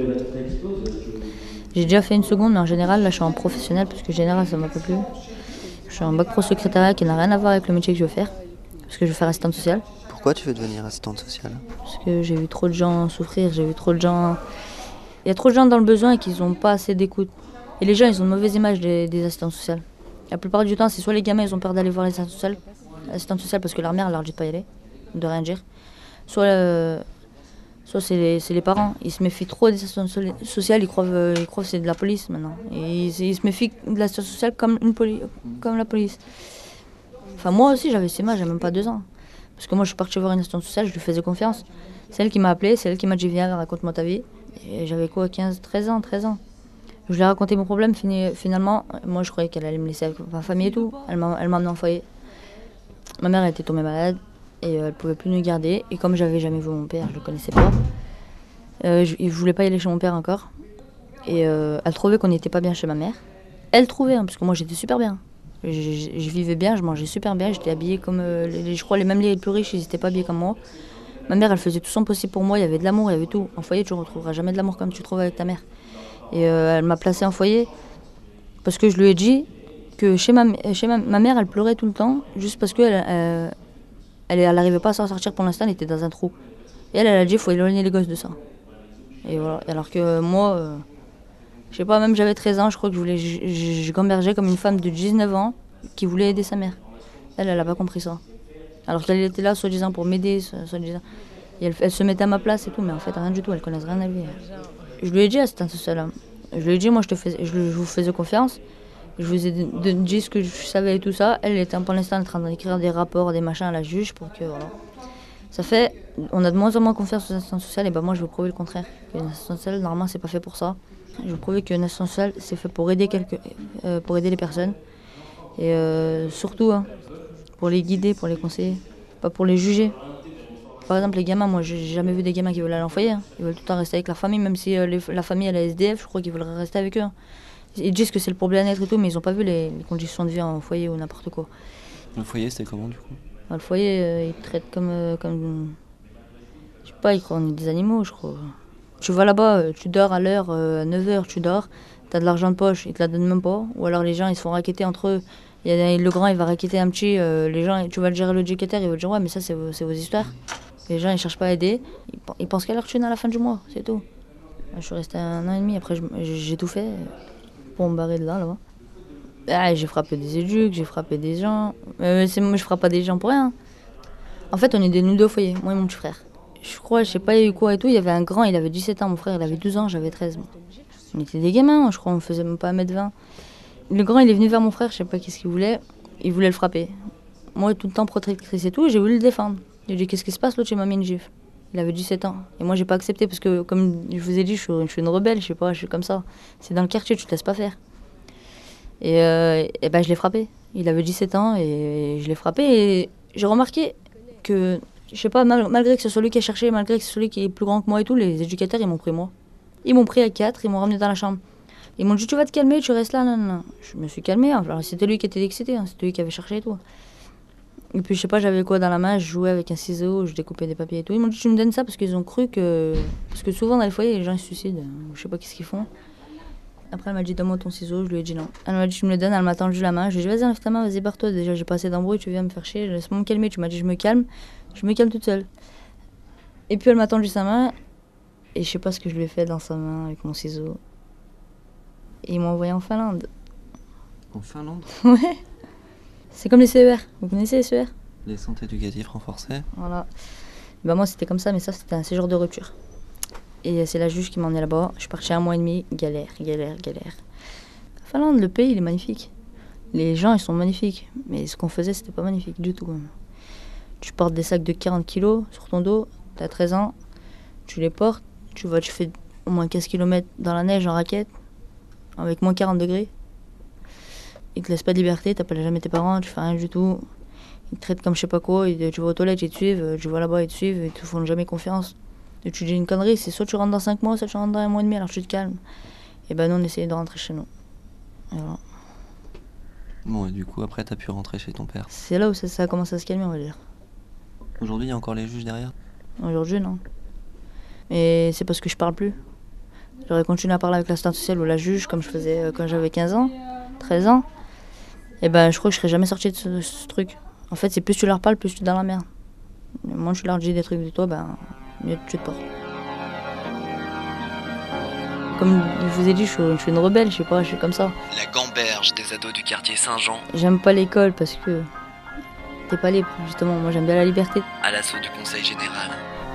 J'ai déjà fait une seconde, mais en général, là, je suis en professionnel, parce que général, ça m'a pas plu. Je suis en bac pro secrétariat qui n'a rien à voir avec le métier que je veux faire, parce que je veux faire assistante sociale. Pourquoi tu veux devenir assistante sociale? Parce que j'ai vu trop de gens souffrir, j'ai vu trop de gens... Il y a trop de gens dans le besoin et qu'ils n'ont pas assez d'écoute. Et les gens, ils ont une mauvaise image des, des assistantes sociales. La plupart du temps, c'est soit les gamins, ils ont peur d'aller voir les assistantes sociales, assistantes sociales parce que leur mère leur dit de pas y aller, de rien dire. Soit, euh, soit c'est les, c'est les parents, ils se méfient trop des assistantes sociales, ils croient, euh, ils croient que c'est de la police maintenant. Et ils, ils se méfient de l'assistance sociale comme, une poli comme la police. Enfin, moi aussi, j'avais ces images, j'avais même pas deux ans. Parce que moi, je suis partie voir une assistante sociale, je lui faisais confiance. C'est elle qui m'a appelée, c'est elle qui m'a dit viens, raconte-moi ta vie. Et j'avais quoi, quinze, treize ans, treize ans. Je lui ai raconté mon problème, finalement, moi je croyais qu'elle allait me laisser avec ma famille et tout. Elle m'a emmenée en foyer. Ma mère elle était tombée malade et euh, elle pouvait plus nous garder. Et comme j'avais jamais vu mon père, je le connaissais pas, euh, je, je voulais pas y aller chez mon père encore. Et euh, elle trouvait qu'on n'était pas bien chez ma mère. Elle trouvait, hein, parce que moi j'étais super bien. Je, je, je vivais bien, je mangeais super bien, j'étais habillée comme... Euh, les, je crois les même les plus riches, ils n'étaient pas habillés comme moi. Ma mère elle faisait tout son possible pour moi, il y avait de l'amour, il y avait tout. En foyer tu ne retrouveras jamais de l'amour comme tu trouves avec ta mère. Et euh, elle m'a placée en foyer parce que je lui ai dit que chez ma, chez ma, ma mère, elle pleurait tout le temps juste parce qu'elle euh, elle, elle n'arrivait pas à s'en sortir pour l'instant, elle était dans un trou. Et elle, elle a dit qu'il faut éloigner les gosses de ça. Et voilà. Alors que euh, moi, euh, je sais pas, même j'avais treize ans, je crois que je voulais, je, je, je gambergeais comme une femme de dix-neuf ans qui voulait aider sa mère. Elle, elle n'a pas compris ça. Alors qu'elle était là, soi-disant, pour m'aider, soi-disant. Et elle, elle se mettait à ma place et tout, mais en fait, rien du tout, elle ne connaissait rien à lui. Je lui ai dit à cette assistante, je lui ai dit, moi je, te fais, je, je vous faisais confiance, je vous ai de, de, dit ce que je savais et tout ça. Elle était pour l'instant en train d'écrire des rapports, des machins à la juge pour que voilà. Ça fait, on a de moins en moins confiance aux assistantes sociales et ben moi je veux prouver le contraire. Une assistante sociale, normalement c'est pas fait pour ça. Je veux prouver qu'une assistante sociale c'est fait pour aider, quelques, euh, pour aider les personnes et euh, surtout hein, pour les guider, pour les conseiller, pas pour les juger. Par exemple, les gamins, moi, j'ai jamais vu des gamins qui veulent aller en foyer. Hein. Ils veulent tout le temps rester avec leur famille, même si euh, les, la famille elle est S D F, je crois qu'ils veulent rester avec eux. Hein. Ils disent que c'est le problème bien-être et tout, mais ils n'ont pas vu les, les conditions de vie en foyer ou n'importe quoi. Le foyer, c'était comment, du coup? Le foyer, euh, ils traitent comme, euh, comme... Je sais pas, ils croient qu'on est des animaux, je crois. Tu vas là-bas, euh, tu dors à l'heure, euh, à neuf heures, tu dors, t'as de l'argent de poche, ils te la donnent même pas. Ou alors les gens, ils se font raqueter entre eux. Il y a, le grand, il va raqueter un petit, euh, les gens, tu vas le gérer le éducateur, il va te dire, ouais, mais ça, c'est vos, c'est vos histoires. Les gens, ils cherchent pas à aider. Ils, ils pensent qu'à leur thune à la fin du mois, c'est tout. Je suis restée un an et demi. Après, j'ai tout fait pour me barrer de là, là-bas. Ah, j'ai frappé des éducs, j'ai frappé des gens. Mais moi, je frappe pas des gens pour rien. En fait, on est des nous deux au foyer, moi et mon petit frère. Je crois, je sais pas, il y a eu quoi et tout. Il y avait un grand, il avait dix-sept ans. Mon frère, il avait douze ans, j'avais treize. On était des gamins, je crois, on faisait même pas un mètre vingt. Le grand, il est venu vers mon frère, je sais pas qu'est-ce qu'il voulait. Il voulait le frapper. Moi, tout le temps protectrice et tout, j'ai voulu le défendre. J'ai dit, qu'est-ce qui se passe? L'autre, il m'a mis une gifle. Il avait dix-sept ans. Et moi, j'ai pas accepté parce que, comme je vous ai dit, je suis, je suis une rebelle, je sais pas, je suis comme ça. C'est dans le quartier, tu te laisses pas faire. Et, euh, et ben, je l'ai frappé. Il avait dix-sept ans et je l'ai frappé. Et j'ai remarqué que, je sais pas, mal, malgré que ce soit lui qui a cherché, malgré que ce soit lui qui est plus grand que moi et tout, les éducateurs, ils m'ont pris moi. Ils m'ont pris à quatre, ils m'ont ramené dans la chambre. Ils m'ont dit, tu vas te calmer, tu restes là. Non, non, non. Je me suis calmée. Alors, c'était lui qui était excité, hein, c'était lui qui avait cherché et tout. Et puis, je sais pas, j'avais quoi dans la main, je jouais avec un ciseau, je découpais des papiers et tout. Ils m'ont dit, tu me donnes ça parce qu'ils ont cru que. Parce que souvent, dans les foyers, les gens ils se suicident. Je sais pas qu'est-ce qu'ils font. Après, elle m'a dit, donne-moi ton ciseau, je lui ai dit non. Elle m'a dit, tu me le donnes, elle m'a tendu la main. Je lui ai dit, vas-y, enlève ta main, vas-y, barre-toi. Déjà, j'ai pas assez d'embrouille, tu viens me faire chier, laisse-moi me calmer. Tu m'as dit, je me calme, je me calme toute seule. Et puis, elle m'a tendu sa main, et je sais pas ce que je lui ai fait dans sa main avec mon ciseau. Et ils m'ont envoyé en Finlande. En Finlande? Ouais. C'est comme les C E R. Vous connaissez les C E R? Les centres éducatifs renforcés. Voilà. Ben moi, c'était comme ça, mais ça, c'était un séjour de rupture. Et c'est la juge qui m'a emmenée là-bas. Je suis partie un mois et demi, galère, galère, galère. La Finlande, le pays, il est magnifique. Les gens, ils sont magnifiques. Mais ce qu'on faisait, c'était pas magnifique du tout. Même. Tu portes des sacs de quarante kilos sur ton dos, t'as treize ans, tu les portes, tu vas, tu fais au moins quinze kilomètres dans la neige en raquette, avec moins quarante degrés. Ils te laissent pas de liberté, t'appelles jamais tes parents, tu fais rien du tout. Ils te traitent comme je sais pas quoi, ils, tu vas aux toilettes, ils te suivent, tu vas là-bas, ils te suivent, ils te font jamais confiance. Et tu dis une connerie, c'est soit tu rentres dans cinq mois, soit tu rentres dans un mois et demi, alors tu te calmes. Et ben nous, on essayait de rentrer chez nous. Et voilà. Bon, et du coup, après, t'as pu rentrer chez ton père. C'est là où ça, ça a commencé à se calmer, on va dire. Aujourd'hui, il y a encore les juges derrière? Aujourd'hui, non. Mais c'est parce que je parle plus. J'aurais continué à parler avec l'assistante sociale ou la juge, comme je faisais quand j'avais quinze ans, treize ans. Et ben, je crois que je serais jamais sortie de ce, ce truc. En fait, c'est plus tu leur parles, plus tu es dans la merde. Moi, je leur dis des trucs de toi, ben, mieux tu te portes. Comme je vous ai dit, je suis, je suis une rebelle, je sais pas, je suis comme ça. La gamberge des ados du quartier Saint-Jean. J'aime pas l'école parce que t'es pas libre, justement. Moi, j'aime bien la liberté. À l'assaut du conseil général.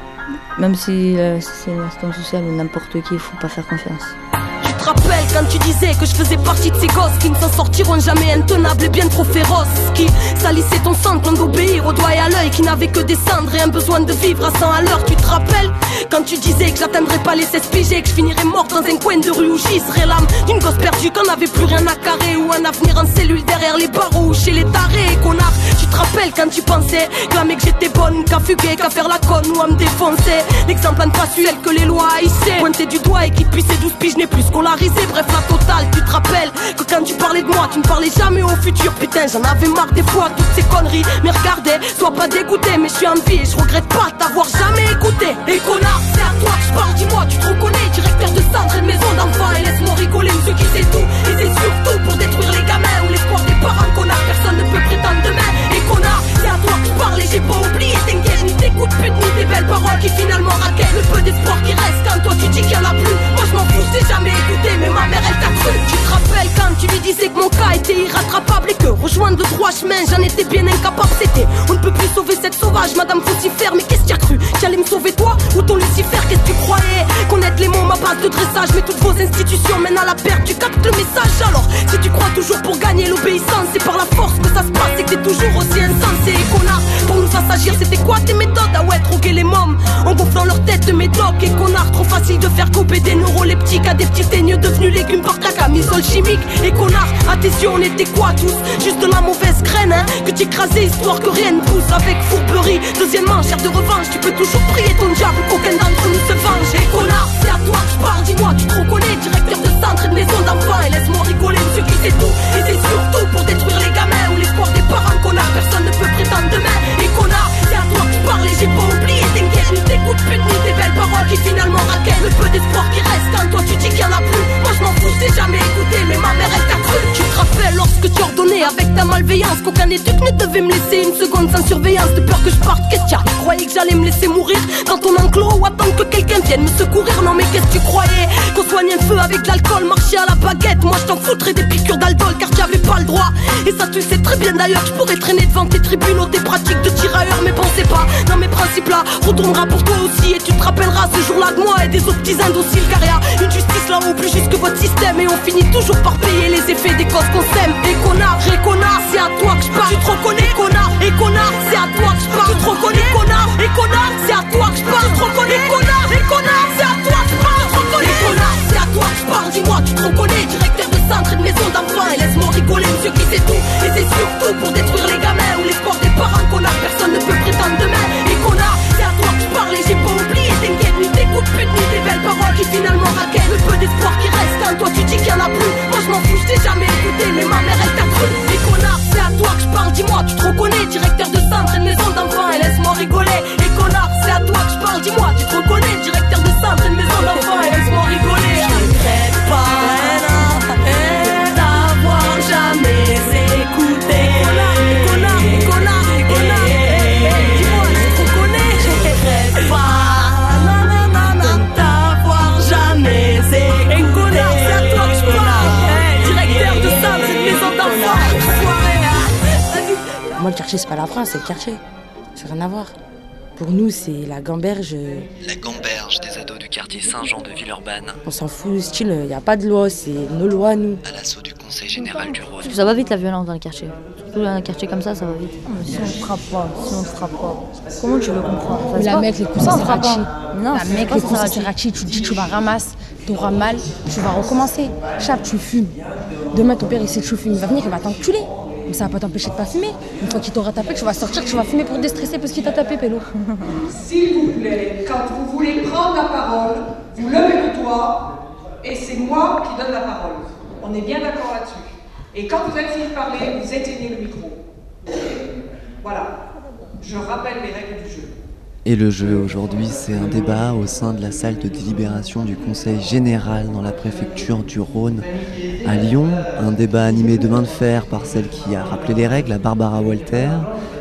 Même si euh, c'est l'assistance sociale ou n'importe qui, il faut pas faire confiance. Tu te rappelles quand tu disais que je faisais partie de ces gosses qui ne s'en sortiront jamais, intenables et bien trop féroces, qui salissaient ton sang plein d'obéir au doigt et à l'œil, qui n'avaient que des cendres et un besoin de vivre à cent à l'heure. Tu te rappelles quand tu disais que j'atteindrais pas les seize piges, que je finirais morte dans un coin de rue où giserait l'âme d'une gosse perdue, qu'on n'avait plus rien à carrer, ou un avenir en cellule derrière les barreaux ou chez les tarés, connard. Tu te rappelles quand tu pensais clamer que j'étais bonne, qu'à fuguer, qu'à faire la conne ou à me défoncer. L'exemple à ne pas suivre, celle que les lois haïssaient, pointer du doigt et qui depuis ses douze piges n'est plus scolarisé. Bref, la totale. Tu te rappelles que quand tu parlais de moi, tu ne parlais jamais au futur. Putain, j'en avais marre des fois, toutes ces conneries. Mais regardez, sois pas dégoûté, mais je suis en vie et je regrette pas t'avoir jamais écouté. Et connard, c'est à toi que je parle, dis-moi, tu te reconnais, directeur de centre et de maison d'enfants. Et laisse-moi rigoler, monsieur qui sait tout. Et c'est surtout pour détruire les gamins ou l'espoir des parents, connard. Personne ne peut prétendre demain. Et connard, c'est à toi que je parle et j'ai pas oublié. T'inquiète, ni tes coups de pute, ni tes belles paroles qui finalement raquettent le peu d'espoir qui reste quand toi tu dis qu'il y en a plus. Moi je m'en fous, je t'ai jamais écouté, mais ma mère elle t'a cru. Tu te rappelles quand tu lui disais que mon cas était irrattrapable et que rejoindre le droit chemin j'en étais bien incapable. C'était on ne peut plus sauver cette sauvage Madame Faucifère. Mais qu'est-ce que tu as cru? Tu allais me sauver toi ou ton Lucifer? Qu'est-ce que tu croyais? Connaître les mots, ma base de dressage, mais toutes vos institutions mènent à la perte. Tu captes le message alors? Si tu crois toujours pour gagner l'obéissance, c'est par la force que ça se passe et que t'es toujours aussi insensé. Et connard, pour nous assagir c'était quoi tes méthodes? Ah ouais, troquer les mômes en gonflant leur tête de médoc. Et connard, trop facile de faire couper des neuroleptiques à des petits teigneux devenus légumes par ta camisole chimique. Et connard, à tes yeux on était quoi tous? Juste de la mauvaise graine hein, que t'écrasais histoire que rien ne pousse avec fourberie. Deuxièmement, chair de revanche, tu peux toujours prier ton diable, qu'aucun d'entre nous se venge. Et connard, c'est à toi que je parle, dis-moi, tu te reconnais, directeur de centre et de maison d'enfants. Et laisse-moi rigoler, monsieur qui sait tout. Et c'est surtout pour détruire les gamins ou l'espoir des parents, connard. Personne ne peut prétendre demain. Et connard, c'est à toi que je parle et j'ai pas oublié. T'inquiète, ni tes coups de pute, ni tes belles paroles qui finalement raquettent le peu d'espoir qui reste quand toi tu dis qu'il y en a plus. Moi je m'en fous, je t'ai jamais écouté, mais ma mère elle t'a cru. Tu te rappelles lorsque tu ordonnais avec ta malveillance qu'aucun éduc ne devait me laisser une seconde sans surveillance, de peur que je parte. Qu'est-ce qu'il y a? Tu croyais que j'allais me laisser mourir dans ton enclos ou attendre que quelqu'un vienne me secourir? Non mais qu'est-ce que tu croyais? Qu'on soignait le feu avec de l'alcool, marcher à la baguette? Moi je t'en foutrais des piqûres d'aldol car tu avais pas le droit. Et ça tu le sais très bien d'ailleurs, je pourrais traîner devant tes tribunaux des pratiques de tirailleurs. Mais bon c'est pas dans mes principes là, retournera pour toi aussi. Et tu te rappelleras ce jour-là de moi et des autres petits indociles. Car y'a une justice là-haut plus juste que votre système. Et on finit toujours par payer les effets des causes qu'on sème. Et connard, et connard, c'est à toi que je parle. Tu te reconnais connard, et connard, c'est à toi que je parle. Tu te reconnais connard, et connard, c'est à toi que je parle. Tu te reconnais connard, et connard, c'est à toi que je parle. Tu te reconnais connard, c'est à toi que je parle. Dis-moi, tu te reconnais, directeur de centre et de maison d'enfants. Et laisse-moi rigoler, monsieur qui sait tout. Et c'est surtout pour détruire les gamins ou l'espoir des parents, connard. Personne ne peut prétendre demain. Et connard, c'est à toi que je parle et j'ai pas oublié. T'inquiète, ni tes coups de pute, ni tes belles paroles qui finalement raquettent le peu d'espoir qui reste quand toi tu dis qu'il y en a plus. Moi je m'en fous, je t'ai jamais écouté, mais ma mère elle t'a cru. Et connard, c'est à toi que je parle, dis-moi, tu te reconnais, directeur de centre et de maison d'enfants. Et laisse-moi rigoler. Et connard, c'est à toi que je parle, dis-moi, tu te reconnais, directeur de centre et de maison d'enfants. Et laisse-moi rigoler. Je regrette pas d'avoir jamais écouté. Et connard, et connard, et connard, et connard. Dis-moi, tu te reconnais. Je regrette pas d'avoir jamais écouté. Et connard, c'est à toi que je parle, directeur de centre et de maison d'enfants. Moi, le quartier, c'est pas la France, c'est le quartier. Ça n'a rien à voir. Pour nous, c'est la gamberge. La gamberge des ados du quartier Saint-Jean de Villeurbanne. On s'en fout, style, il n'y a pas de loi, c'est nos lois, nous. À l'assaut du conseil général du Rhône. Ça va vite la violence dans le quartier. Surtout dans un quartier comme ça, ça va vite. Si on ne frappe pas, si on ne frappe pas. Comment tu veux comprendre? Mais la mec, les coussins c'est Rachi. Non, la mec, les coussins c'est Rachi. Tu dis, tu vas ramasser, tu auras mal, tu vas recommencer. Chap, tu fumes. Demain, ton père, il sait que tu fumes. Il va venir, il va t'enculer. Mais ça va pas t'empêcher de pas fumer. Une fois qu'il t'aura tapé, tu vas sortir, tu vas fumer pour déstresser parce qu'il t'a tapé, pélo. S'il vous plaît, quand vous voulez prendre la parole, vous levez le doigt et c'est moi qui donne la parole. On est bien d'accord là-dessus. Et quand vous avez fini de parler, vous éteignez le micro. Voilà. Je rappelle les règles du jeu. Et le jeu aujourd'hui, c'est un débat au sein de la salle de délibération du Conseil général dans la préfecture du Rhône à Lyon. Un débat animé de main de fer par celle qui a rappelé les règles, la Barbara Walter,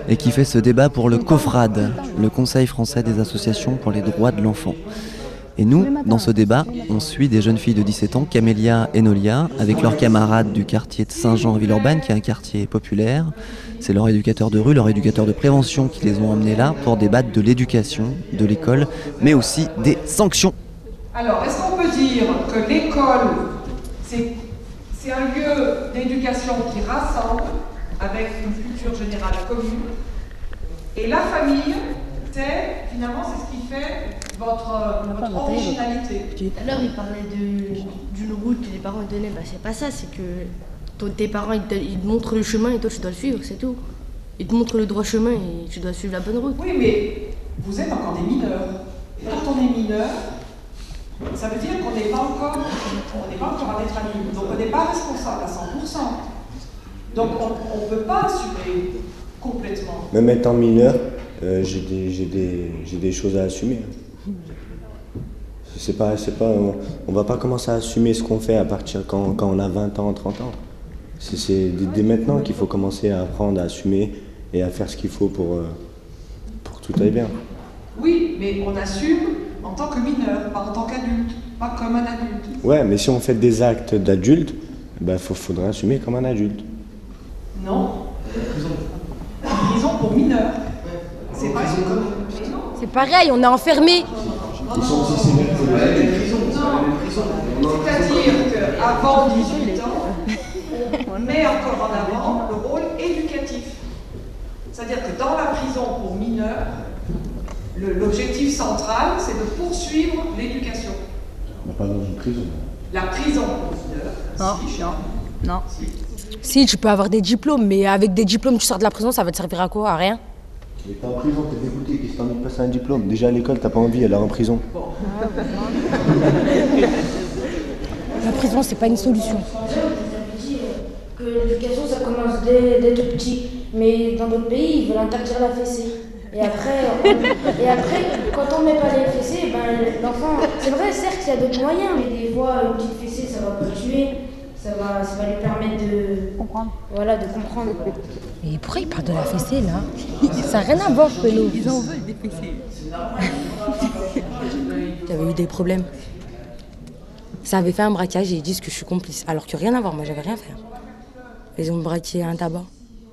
et qui fait ce débat pour le COFRAD, le Conseil français des associations pour les droits de l'enfant. Et nous, dans ce débat, on suit des jeunes filles de dix-sept ans, Camélia et Nolia, avec leurs camarades du quartier de Saint-Jean à Villeurbanne, qui est un quartier populaire. C'est leur éducateur de rue, leur éducateur de prévention qui les ont emmenés là pour débattre de l'éducation, de l'école, mais aussi des sanctions. Alors, est-ce qu'on peut dire que l'école, c'est, c'est un lieu d'éducation qui rassemble avec une culture générale commune, et la famille, c'est, finalement, c'est ce qui fait votre, votre originalité. Tout à l'heure, il parlait de, d'une route que les parents te donnaient. Bah, c'est pas ça, c'est que ton, tes parents ils te, ils te montrent le chemin et toi tu dois le suivre, c'est tout. Ils te montrent le droit chemin et tu dois suivre la bonne route. Oui, mais vous êtes encore des mineurs. Et quand on est mineur, ça veut dire qu'on n'est pas encore, on n'est pas encore un être adulte. Donc on n'est pas responsable à cent pour cent. Donc on ne peut pas assumer complètement. Même étant mineur, euh, j'ai des, j'ai des, j'ai des choses à assumer. C'est pas, c'est pas, on, on va pas commencer à assumer ce qu'on fait à partir quand, quand on a vingt ans, trente ans. C'est, c'est dès, dès maintenant qu'il faut commencer à apprendre à assumer et à faire ce qu'il faut pour, euh, pour que tout aille bien. Oui, mais on assume en tant que mineur, pas en tant qu'adulte, pas comme un adulte. Ouais, mais si on fait des actes d'adulte, ben faut, faudra assumer comme un adulte. Non. Prison pour mineurs. C'est pas comme. C'est pareil, on est enfermé. Ils sont aussi sévères que les adultes. C'est-à-dire qu'avant dix-huit ans, on met encore en avant le rôle éducatif. C'est-à-dire que dans la prison pour mineurs, le, l'objectif central, c'est de poursuivre l'éducation. On n'est pas dans une prison. La prison pour mineurs. Non, si, non, non. Si, tu peux avoir des diplômes, mais avec des diplômes, tu sors de la prison, ça va te servir à quoi? À rien. Mais t'es en prison, t'es dégoûté, qu'est-ce que t'as envie de passer un diplôme? Déjà à l'école, t'as pas envie, elle est en prison. La prison, c'est pas une solution. J'avais dit que l'éducation, ça commence dès, dès tout petit. Mais dans d'autres pays, ils veulent interdire la fessée. Et après, on, et après quand on met pas les fessées, ben, l'enfant... C'est vrai, certes, il y a d'autres moyens, mais des fois, une petite fessée, ça va pas le tuer. Ça va, ça va lui permettre de comprendre. Voilà, de comprendre. Mais pourquoi il parle de la fessée, là? Ça n'a rien à voir, Pélo. Ils en veulent des fessées. J'avais eu des problèmes. Ça avait fait un braquage et ils disent que je suis complice. Alors que rien à voir, moi j'avais rien fait. Ils ont braqué un tabac.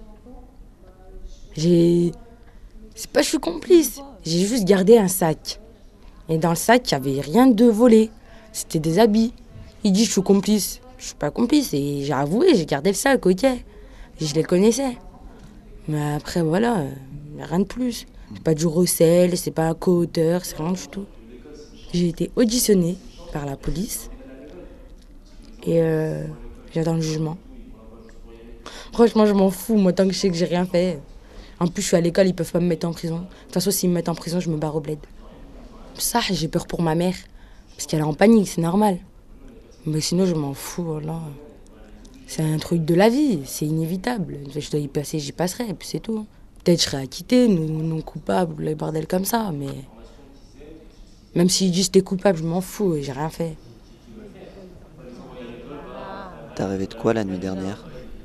J'ai... C'est pas que je suis complice. J'ai juste gardé un sac. Et dans le sac, il n'y avait rien de volé. C'était des habits. Ils disent que je suis complice. Je suis pas complice et j'ai avoué, j'ai gardé le sac, ok. Et je les connaissais. Mais après, voilà, euh, rien de plus. C'est pas du recel, c'est pas un co-auteur, c'est rien du tout. J'ai été auditionnée par la police et euh, j'attends le jugement. Franchement, je m'en fous, moi, tant que je sais que j'ai rien fait. En plus, je suis à l'école, ils peuvent pas me mettre en prison. De toute façon, s'ils me mettent en prison, je me barre au bled. Ça, j'ai peur pour ma mère, parce qu'elle est en panique, c'est normal. Mais sinon, je m'en fous, voilà. C'est un truc de la vie, c'est inévitable. Je dois y passer, j'y passerai, et puis c'est tout. Peut-être je serai acquitté, non, non coupable, les bordels comme ça, mais... Même s'ils disent t'es coupable, je m'en fous, j'ai rien fait. T'as rêvé de quoi la nuit dernière?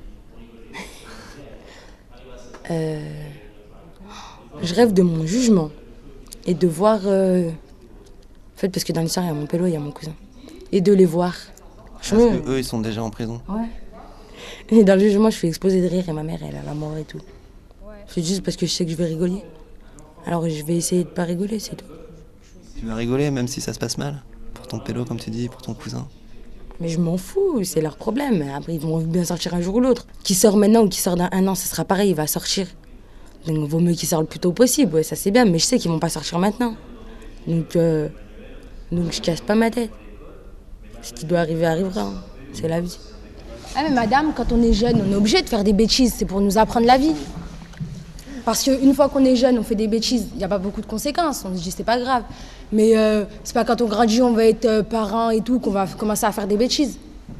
euh... Je rêve de mon jugement. Et de voir... Euh... En fait, parce que dans l'histoire, il y a mon pélo, il y a mon cousin. Et de les voir. Parce que eux, ils sont déjà en prison. Ouais. Et dans le jugement, je suis explosée de rire et ma mère, elle a la mort et tout. C'est juste parce que je sais que je vais rigoler. Alors je vais essayer de pas rigoler, c'est tout. Tu vas rigoler même si ça se passe mal? Pour ton pélo, comme tu dis, pour ton cousin? Mais je m'en fous, c'est leur problème. Après, ils vont bien sortir un jour ou l'autre. Qui sort maintenant ou qui sort dans un an, ça sera pareil, il va sortir. Donc il vaut mieux qu'ils sortent le plus tôt possible, ouais, ça c'est bien, mais je sais qu'ils vont pas sortir maintenant. Donc, euh... Donc je casse pas ma tête. Ce qui doit arriver arrivera, hein. C'est la vie. Ah mais madame, quand on est jeune, on est obligé de faire des bêtises, c'est pour nous apprendre la vie. Parce qu'une fois qu'on est jeune, on fait des bêtises, il n'y a pas beaucoup de conséquences, on se dit c'est pas grave. Mais euh, c'est pas quand on grandit, on va être euh, parent et tout, qu'on va commencer à faire des bêtises.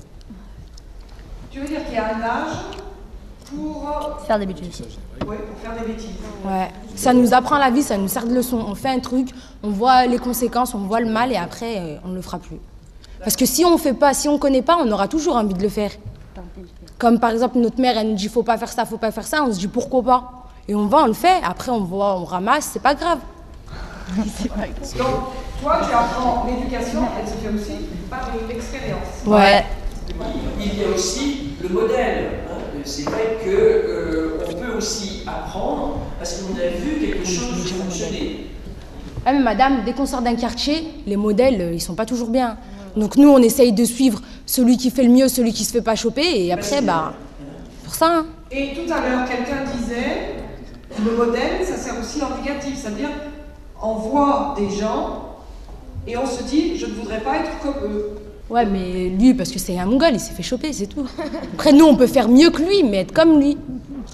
Tu veux dire qu'il y a un âge pour... Faire des bêtises. Oui, pour faire des bêtises. Ouais, ça nous apprend la vie, ça nous sert de leçon. On fait un truc, on voit les conséquences, on voit le mal et après, euh, on ne le fera plus. Parce que si on fait pas, si on connaît pas, on aura toujours envie de le faire. Comme par exemple, notre mère, elle nous dit faut pas faire ça, faut pas faire ça, on se dit pourquoi pas. Et on va, on le fait. Après, on voit, on ramasse, c'est pas grave. C'est pas grave. Donc, toi, tu apprends l'éducation, elle se fait aussi par l'expérience. Ouais. Il y a aussi le modèle. Hein. C'est vrai qu'on euh, peut aussi apprendre parce qu'on a vu quelque chose fonctionner. Ah mais madame, dès qu'on sort d'un quartier, les modèles, ils sont pas toujours bien. Donc nous, on essaye de suivre celui qui fait le mieux, celui qui se fait pas choper, et après, bah, pour ça. Hein. Et tout à l'heure, quelqu'un disait, le modèle, ça sert aussi en négatif, c'est-à-dire, on voit des gens et on se dit, je ne voudrais pas être comme eux. Ouais, mais lui, parce que c'est un mongol, il s'est fait choper, c'est tout. Après, nous, on peut faire mieux que lui, mais être comme lui.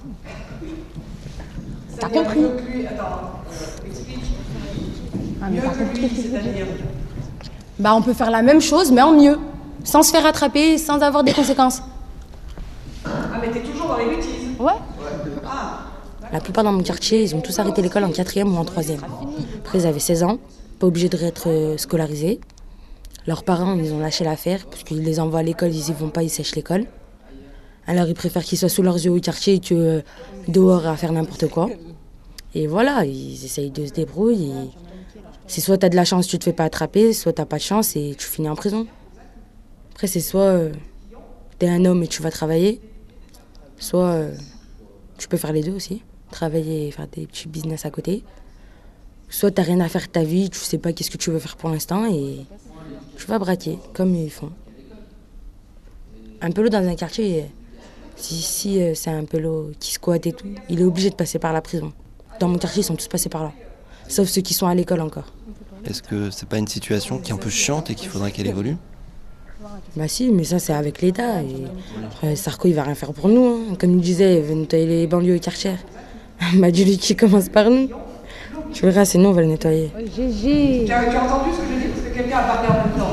T'as compris? Mieux que lui, attends, euh, explique. Ah, mais mieux t'as que compris. lui, c'est-à-dire? Bah, on peut faire la même chose, mais en mieux. Sans se faire attraper, sans avoir des conséquences. Ah, mais t'es toujours dans les bêtises. Ouais. Ah. La plupart dans mon quartier, ils ont tous arrêté l'école en quatrième ou en troisième. Après, ils avaient seize ans, pas obligés d'être scolarisés. Leurs parents, ils ont lâché l'affaire, parce qu'ils les envoient à l'école, ils y vont pas, ils sèchent l'école. Alors, ils préfèrent qu'ils soient sous leurs yeux au quartier que euh, dehors à faire n'importe quoi. Et voilà, ils essayent de se débrouiller. Et... c'est soit t'as de la chance, tu te fais pas attraper, soit t'as pas de chance et tu finis en prison. Après, c'est soit euh, t'es un homme et tu vas travailler, soit euh, tu peux faire les deux aussi, travailler et faire des petits business à côté. Soit t'as rien à faire de ta vie, tu sais pas qu'est-ce que tu veux faire pour l'instant et tu vas braquer, comme ils font. Un pelot dans un quartier, si, si euh, c'est un pelot qui squatte et tout, il est obligé de passer par la prison. Dans mon quartier, ils sont tous passés par là, sauf ceux qui sont à l'école encore. Est-ce que c'est pas une situation qui est un peu chiante et qu'il faudrait qu'elle évolue? Bah si, mais ça c'est avec l'État. Et après, Sarko il va rien faire pour nous. Hein. Comme il disait, il veut nettoyer les banlieues et Karcher. Bah dis-lui qu'il commence par nous. Tu verras, sinon on va le nettoyer. G G. Tu as, tu as entendu ce que je dis parce que quelqu'un a parlé en même temps.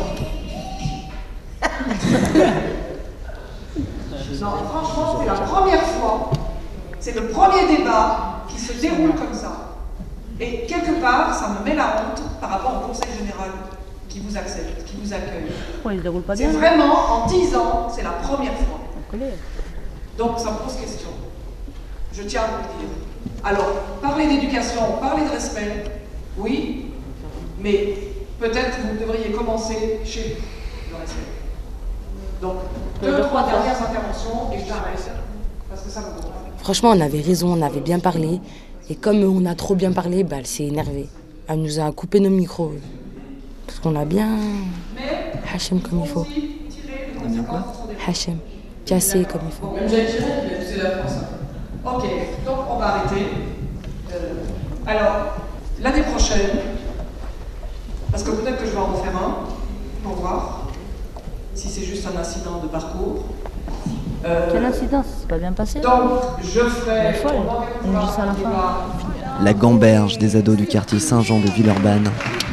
Non, franchement, c'est la première fois, c'est le premier débat qui se déroule comme ça. Et quelque part, ça me met la honte par rapport au Conseil général qui vous accepte, qui vous accueille. Ouais, il se déroule pas bien. C'est vraiment, en dix ans, c'est la première fois. Donc ça me pose question. Je tiens à vous le dire. Alors, parler d'éducation, parler de respect, oui, mais peut-être que vous devriez commencer chez le respect. Donc, deux, trois dernières interventions et je t'arrête, parce que ça me comprend. Franchement, on avait raison, on avait bien parlé. Et comme on a trop bien parlé, bah, elle s'est énervée. Elle nous a coupé nos micros. Parce qu'on a bien Hachem comme il faut. Hachem, cassé comme il faut. Même Jacques Chirac, il a poussé la France. Ok, donc on va arrêter. Euh, alors, l'année prochaine, parce que peut-être que je vais en refaire un, pour voir si c'est juste un incident de parcours. Euh, Quel incident? C'est pas bien passé? Donc, je ferai... Folle. On dit ça à la fin. La gamberge des ados du quartier Saint-Jean de Villeurbanne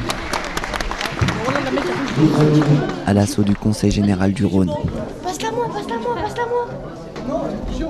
à l'assaut du Conseil général du Rhône. Passe-la moi, passe-la moi, passe-la moi.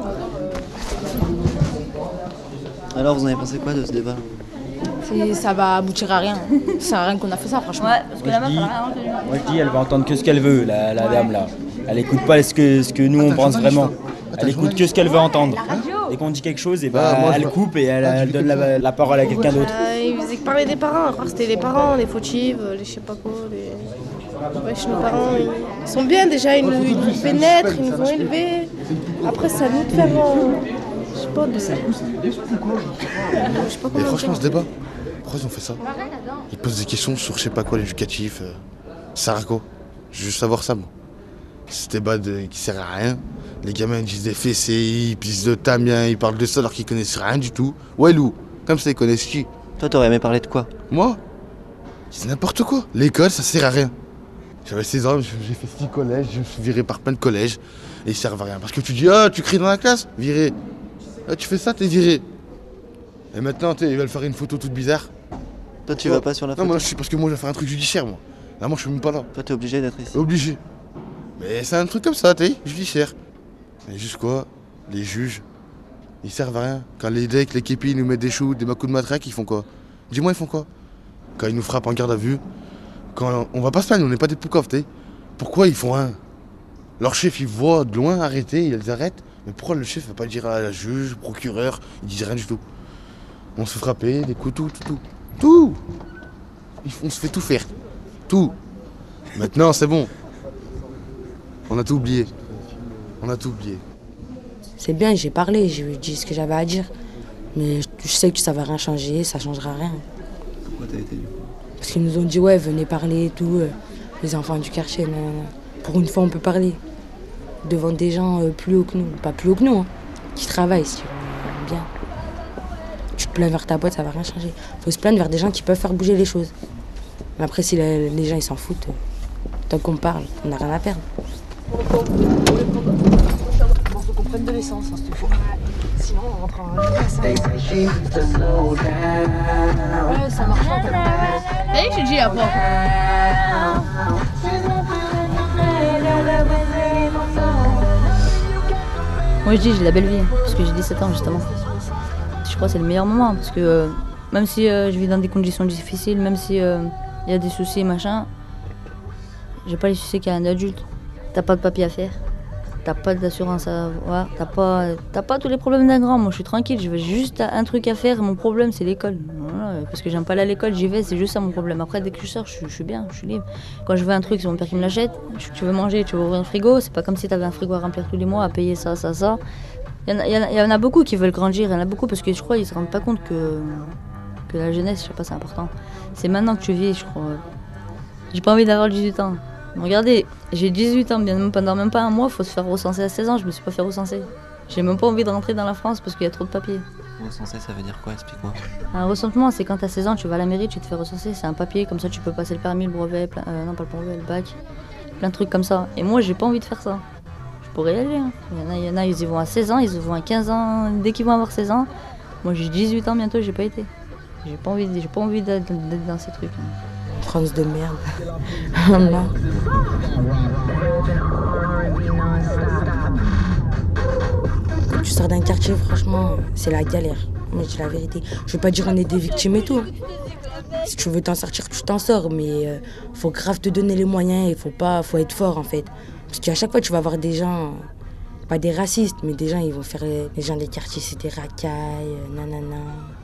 Alors, vous en avez pensé quoi de ce débat? Ça va aboutir à rien. Ça sert à rien qu'on a fait ça, franchement. Ouais, parce que Moi, la je meuf, dis- elle a rien entendu. Moi je dis, elle va entendre que ce qu'elle veut, la, la dame là. Elle écoute pas ce que, ce que nous on pense vraiment. Elle écoute que ce qu'elle veut entendre. Et qu'on dit quelque chose, et bah, Ah, moi, je elle vois. coupe et elle, elle donne la, la parole à quelqu'un d'autre. Euh, il faisait que parler des parents, à croire que c'était les parents, les fautifs, les je sais pas quoi, les... Wesh, nos parents, ils ils sont bien déjà, ils nous, ils nous pénètrent, ils nous ont élevés. Après, c'est à nous de faire... euh, Je sais pas, de ça. Je sais pas Et comment franchement, dire. ce débat, pourquoi ils ont fait ça? Ils posent des questions sur je sais pas quoi, l'éducatif. Euh, Sarko. Je veux juste savoir ça, moi. Ce débat de, qui sert à rien. Les gamins ils disent des fessées, ils pissent de Tamien, ils parlent de ça alors qu'ils connaissent rien du tout. Ouais, Lou, comme ça, ils connaissent qui? Toi, t'aurais aimé parler de quoi? Moi? C'est n'importe quoi. L'école, ça sert à rien. J'avais seize ans, j'ai fait six collèges, je me suis viré par plein de collèges. Et ils servent à rien. Parce que tu dis, ah, tu cries dans la classe, viré. Ah, tu fais ça, t'es viré. Et maintenant, tu sais, ils veulent faire une photo toute bizarre. Toi, tu vas pas sur la photo? Non, moi, je suis parce que moi, je vais faire un truc judiciaire, moi. Là, moi, je suis même pas là. Toi, t'es obligé d'être ici. Obligé. Mais c'est un truc comme ça, t'es judiciaire. Mais juste quoi? Les juges, ils servent à rien. Quand les decks, les képis nous mettent des choux, des coups de matraque, ils font quoi? Dis-moi, ils font quoi? Quand ils nous frappent en garde à vue, quand on va pas se plaindre, on n'est pas des poucaves, t'es. Pourquoi ils font rien? Leur chef, il voit de loin arrêter, ils les arrêtent. Mais pourquoi le chef va pas dire à la juge, au procureur, ils disent rien du tout? On se fait frapper, des coups, tout, tout, tout. Tout. On se fait tout faire. Tout. Maintenant, c'est bon. On a tout oublié. On a tout oublié. C'est bien, j'ai parlé, j'ai dit ce que j'avais à dire. Mais je sais que ça va rien changer, ça changera rien. Pourquoi t'as été du coup? Parce qu'ils nous ont dit, ouais, venez parler et tout, euh, les enfants du quartier. Non, non. Pour une fois, on peut parler. Devant des gens euh, plus hauts que nous. Pas plus hauts que nous, hein, qui travaillent, si on bien. Tu te plains vers ta boîte, ça va rien changer. Faut se plaindre vers des gens qui peuvent faire bouger les choses. Mais après, si les, les gens ils s'en foutent, euh, tant qu'on parle, on n'a rien à perdre. Faut qu'on prenne de l'essence, hein, s'il te faut. Sinon, on rentre en Ouais, ça marche pas. T'as vu, je te dis après. Moi je dis j'ai la belle vie, parce que j'ai dix-sept ans justement. Je crois que c'est le meilleur moment, parce que euh, même si euh, je vis dans des conditions difficiles, même si il euh, y a des soucis machin, j'ai pas les soucis qu'un adulte. T'as pas de papier à faire, t'as pas d'assurance à avoir, t'as pas, t'as pas tous les problèmes d'un grand. Moi je suis tranquille, je veux juste un truc à faire, mon problème c'est l'école. Voilà, parce que j'aime pas aller à l'école, j'y vais, c'est juste ça mon problème. Après dès que je sors, je, je suis bien, je suis libre. Quand je veux un truc, c'est mon père qui me l'achète. Tu veux manger, tu veux ouvrir un frigo, c'est pas comme si t'avais un frigo à remplir tous les mois, à payer ça, ça, ça. Il y, en a, il, y en a, il y en a beaucoup qui veulent grandir, il y en a beaucoup parce que je crois qu'ils se rendent pas compte que, que la jeunesse, je sais pas, c'est important. C'est maintenant que tu vis, je crois. J'ai pas envie d'avoir dix-huit ans. Regardez, j'ai dix-huit ans, bien, pendant même pas un mois, il faut se faire recenser à seize ans, je me suis pas fait recenser. J'ai même pas envie de rentrer dans la France parce qu'il y a trop de papiers. Recenser, ça veut dire quoi? Explique-moi. Un recensement, c'est quand t'as seize ans, tu vas à la mairie, tu te fais recenser, c'est un papier, comme ça tu peux passer le permis, le brevet, plein, euh, non pas le brevet, le bac, plein de trucs comme ça. Et moi, j'ai pas envie de faire ça. Je pourrais y aller. Hein. Il y en a, il y en a, ils y vont à seize ans, ils y vont à quinze ans, dès qu'ils vont avoir seize ans. Moi, j'ai dix-huit ans bientôt, j'ai pas été. J'ai pas envie, j'ai pas envie d'être dans ces trucs. Hein. France de merde. Non. Quand tu sors d'un quartier, franchement, c'est la galère. Moi, je dis la vérité. Je veux pas dire on est des victimes et tout. Si tu veux t'en sortir, tu t'en sors, mais euh, faut grave te donner les moyens et faut pas, faut être fort en fait. Parce qu'à chaque fois, tu vas voir des gens, pas des racistes, mais des gens, ils vont faire les, les gens des quartiers, c'est des racailles, euh, nanana.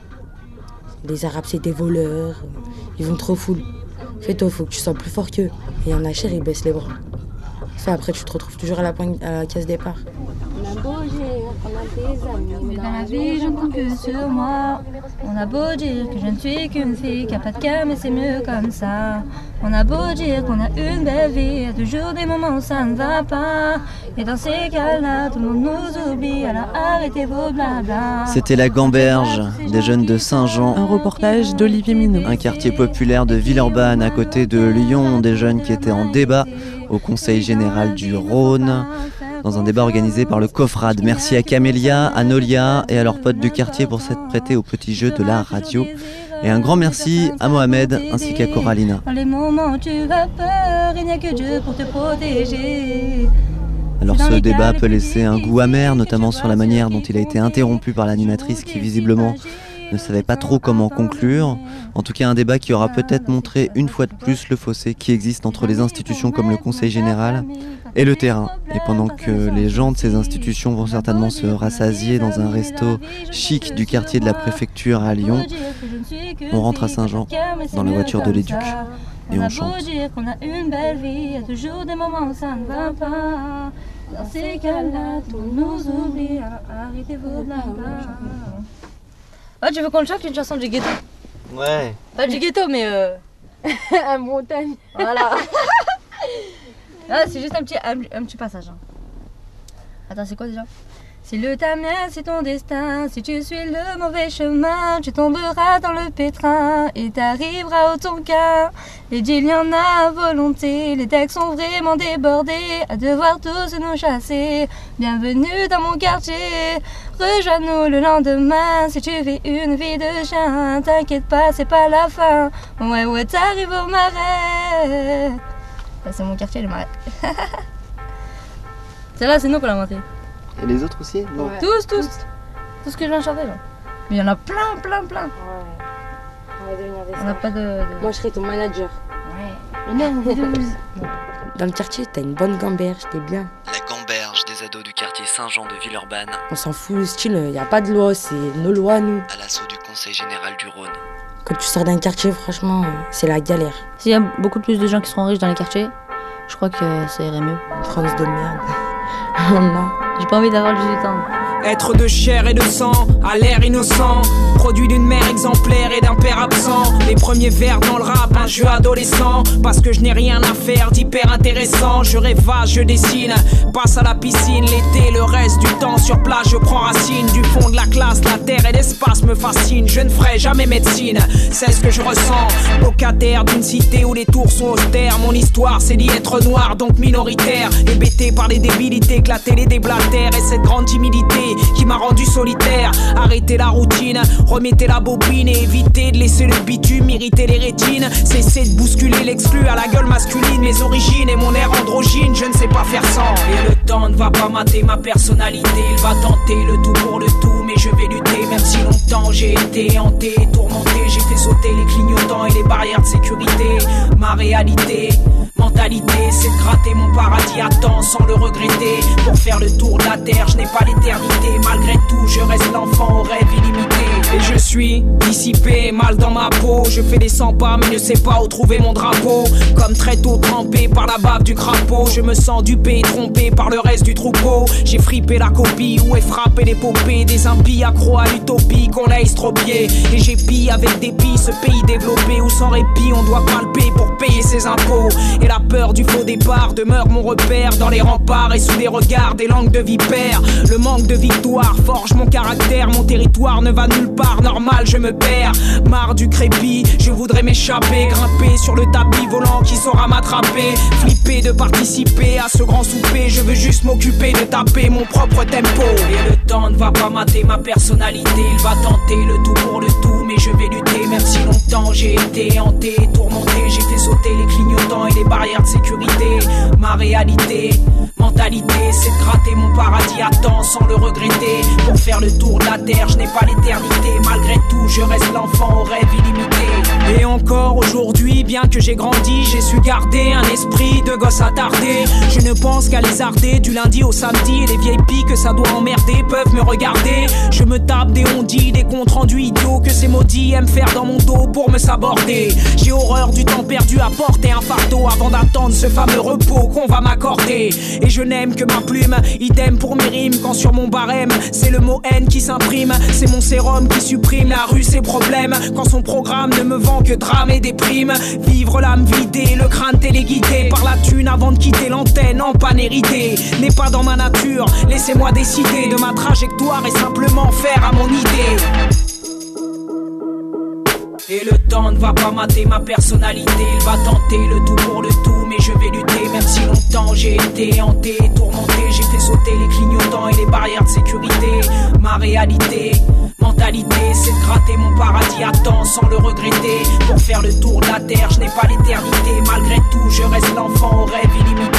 Les Arabes, c'est des voleurs. Ils vont trop full. Fais-toi, faut que tu sois plus fort qu'eux. Et en achère, ils baissent les bras. Ça, après, tu te retrouves toujours à la, poigne, à la case départ. On a beau dire qu'on a des amis, mais dans la vie, je ne compte que sur moi. On a beau dire que je ne suis qu'une fille, qui a pas de cœur, mais c'est mieux comme ça. On a beau dire qu'on a une belle vie, il y a toujours des moments où ça ne va pas. Et dans ces cas-là, tout le monde nous oublie, alors arrêtez vos blabla. C'était la Gamberge, des jeunes de Saint-Jean. Un reportage d'Olivier Minot. Un quartier populaire de Villeurbanne, à côté de Lyon, des jeunes qui étaient en débat au Conseil général du Rhône, dans un débat organisé par le COFRAD. Merci à Camélia, à Nolia et à leurs potes du quartier pour s'être prêtés au petit jeu de la radio. Et un grand merci à Mohamed ainsi qu'à Coralina. Dans les moments où tu as peur, il n'y a que Dieu pour te protéger. Alors ce débat peut laisser un goût amer, notamment sur la manière dont il a été interrompu par l'animatrice qui visiblement ne savait pas trop comment conclure. En tout cas un débat qui aura peut-être montré une fois de plus le fossé qui existe entre les institutions comme le Conseil général et le terrain. Et pendant que les gens de ces institutions vont certainement se rassasier dans un resto chic du quartier de la préfecture à Lyon, on rentre à Saint-Jean dans la voiture de l'éduc et on chante. On a une belle vie, il y a toujours des moments où ça ne va pas. Dans ces cas-là, tout nous oublie, alors arrêtez vos blabla. Oh, tu veux qu'on le chante une chanson du ghetto? Ouais. Pas du ghetto, mais euh... à montagne. Voilà. Ah, c'est juste un petit, un, un petit passage. Hein. Attends, c'est quoi déjà? Si le ta mère, c'est ton destin. Si tu suis le mauvais chemin, tu tomberas dans le pétrin et t'arriveras au Tonkin. Les deals, y en a à volonté. Les decks sont vraiment débordés, à devoir tous nous chasser. Bienvenue dans mon quartier. Rejoins-nous le lendemain. Si tu vis une vie de chien, t'inquiète pas, c'est pas la fin. Ouais, ouais, t'arrives au marais. Ça, c'est mon quartier, le marais. Celle-là, c'est nous qu'on l'a inventé. Et les autres aussi? Non. Ouais. Tous, tous. Tout ce que je viens de chanter là. Mais il y en a plein, plein, plein. Ouais. On va devenir des On n'a pas de, de... Moi, je serai ton manager. Ouais. Mais non, Dans le quartier, t'as une bonne gamberge, t'es bien. La Gamberge des ados du quartier Saint-Jean de Villeurbanne. On s'en fout, style, il n'y a pas de loi, c'est nos lois, nous. À l'assaut du Conseil Général du Rhône. Quand tu sors d'un quartier, franchement, c'est la galère. S'il y a beaucoup plus de gens qui seront riches dans les quartiers, je crois que ça irait mieux. France de merde. Non. J'ai pas envie d'avoir dix-huit ans. Être de chair et de sang, à l'air innocent, produit d'une mère exemplaire et d'un père absent. Les premiers vers dans le rap, un jeu adolescent. Parce que je n'ai rien à faire d'hyper intéressant. Je rêvage, je dessine, passe à la piscine l'été. Le reste du temps sur place, je prends racine. Du fond de la classe, la terre et l'espace me fascinent. Je ne ferai jamais médecine, c'est ce que je ressens. Locataire d'une cité où les tours sont austères. Mon histoire, c'est d'y être noir, donc minoritaire. Hébété par les débilités que la télé déblatère. Et cette grande timidité qui m'a rendu solitaire. Arrêtez la routine, remettez la bobine et évitez de laisser le bitume irriter les rétines. Cessez de bousculer l'exclu à la gueule masculine. Mes origines et mon air androgyne, je ne sais pas faire sans. Et le temps ne va pas mater ma personnalité. Il va tenter le tout pour le tout, mais je vais lutter. Même si longtemps j'ai été hanté, tourmenté. J'ai fait sauter les clignotants et les barrières de sécurité. Ma réalité, mentalité, c'est de gratter mon paradis à temps sans le regretter. Pour faire le tour de la terre, je n'ai pas l'éternité. Malgré tout, je reste l'enfant au rêve illimité. Et je suis dissipé, mal dans ma peau. Je fais des cent pas, mais ne sais pas où trouver mon drapeau. Comme très tôt trempé par la bave du crapaud. Je me sens dupé, trompé par le reste du troupeau. J'ai frippé la copie, où est frappé l'épopée des impies accros à l'utopie qu'on a estropié. Et j'épie avec dépit ce pays développé où sans répit on doit palper pour payer ses impôts. Et la peur du faux départ demeure mon repère dans les remparts et sous les regards des langues de vipères. Le manque de victoire forge mon caractère. Mon territoire ne va nulle part, normal je me perds. Marre du crépi, je voudrais m'échapper. Grimper sur le tapis volant qui saura m'attraper. Flipper de participer à ce grand souper. Je veux juste m'occuper de taper mon propre tempo. Et le temps ne va pas mater ma personnalité. Il va tenter le tout pour le tout, mais je vais lutter. Même si longtemps j'ai été hanté, tourmenté. J'ai fait sauter les clignotants et les barrières de sécurité. Ma réalité, mentalité, c'est de gratter mon paradis à temps sans le regretter. Pour faire le tour de la terre, je n'ai pas l'éternité. Malgré tout, je reste l'enfant au rêve illimité. Et encore aujourd'hui, bien que j'ai grandi, j'ai su garder un esprit de gosse attardé. Je ne pense qu'à les arder du lundi au samedi. Et les vieilles pies que ça doit emmerder peuvent me regarder. Je me tape des ondits, des comptes rendus idiots que ces maudits aiment faire dans mon dos pour me saborder. J'ai horreur du temps perdu à porter un fardeau avant d'attendre ce fameux repos qu'on va m'accorder. Et je n'aime que ma plume, idem pour mes rimes. Quand sur mon barème, c'est le mot haine qui s'imprime. C'est mon sérum qui supprime la rue, ses problèmes. Quand son programme ne me vend que drame et déprime. Vivre l'âme vidée, le crâne téléguidé par la thune avant de quitter l'antenne en panne héritée. N'est pas dans ma nature, laissez-moi décider de ma trajectoire et simplement faire à mon idée. Et le temps ne va pas mater ma personnalité. Il va tenter le tout pour le tout, mais je vais lutter. Même si longtemps j'ai été hanté, tourmenté. J'ai fait sauter les clignotants et les barrières de sécurité. Ma réalité, mentalité, c'est de gratter mon paradis à temps sans le regretter. Pour faire le tour de la terre, je n'ai pas l'éternité. Malgré tout, je reste l'enfant au rêve illimité.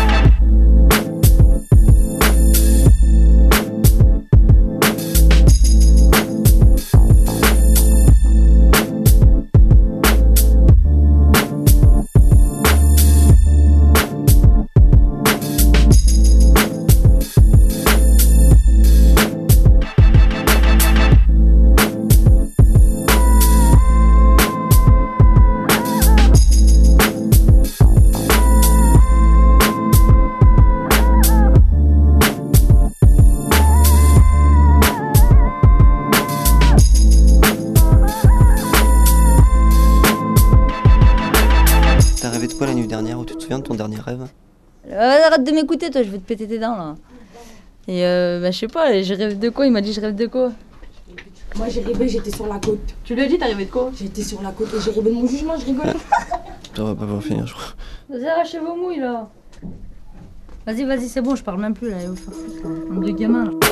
De ton dernier rêve? euh, Arrête de m'écouter, toi, je vais te péter tes dents là. Et euh, bah, je sais pas, je rêve de quoi? Il m'a dit je rêve de quoi? Moi j'ai rêvé, j'étais sur la côte. Tu lui as dit, t'as rêvé de quoi? J'étais sur la côte et j'ai rêvé de mon jugement, je rigole. Ça va pas pouvoir finir, je crois. Vas-y, arrachez vos mouilles là. Vas-y, vas-y, c'est bon, je parle même plus là. On de gamin là.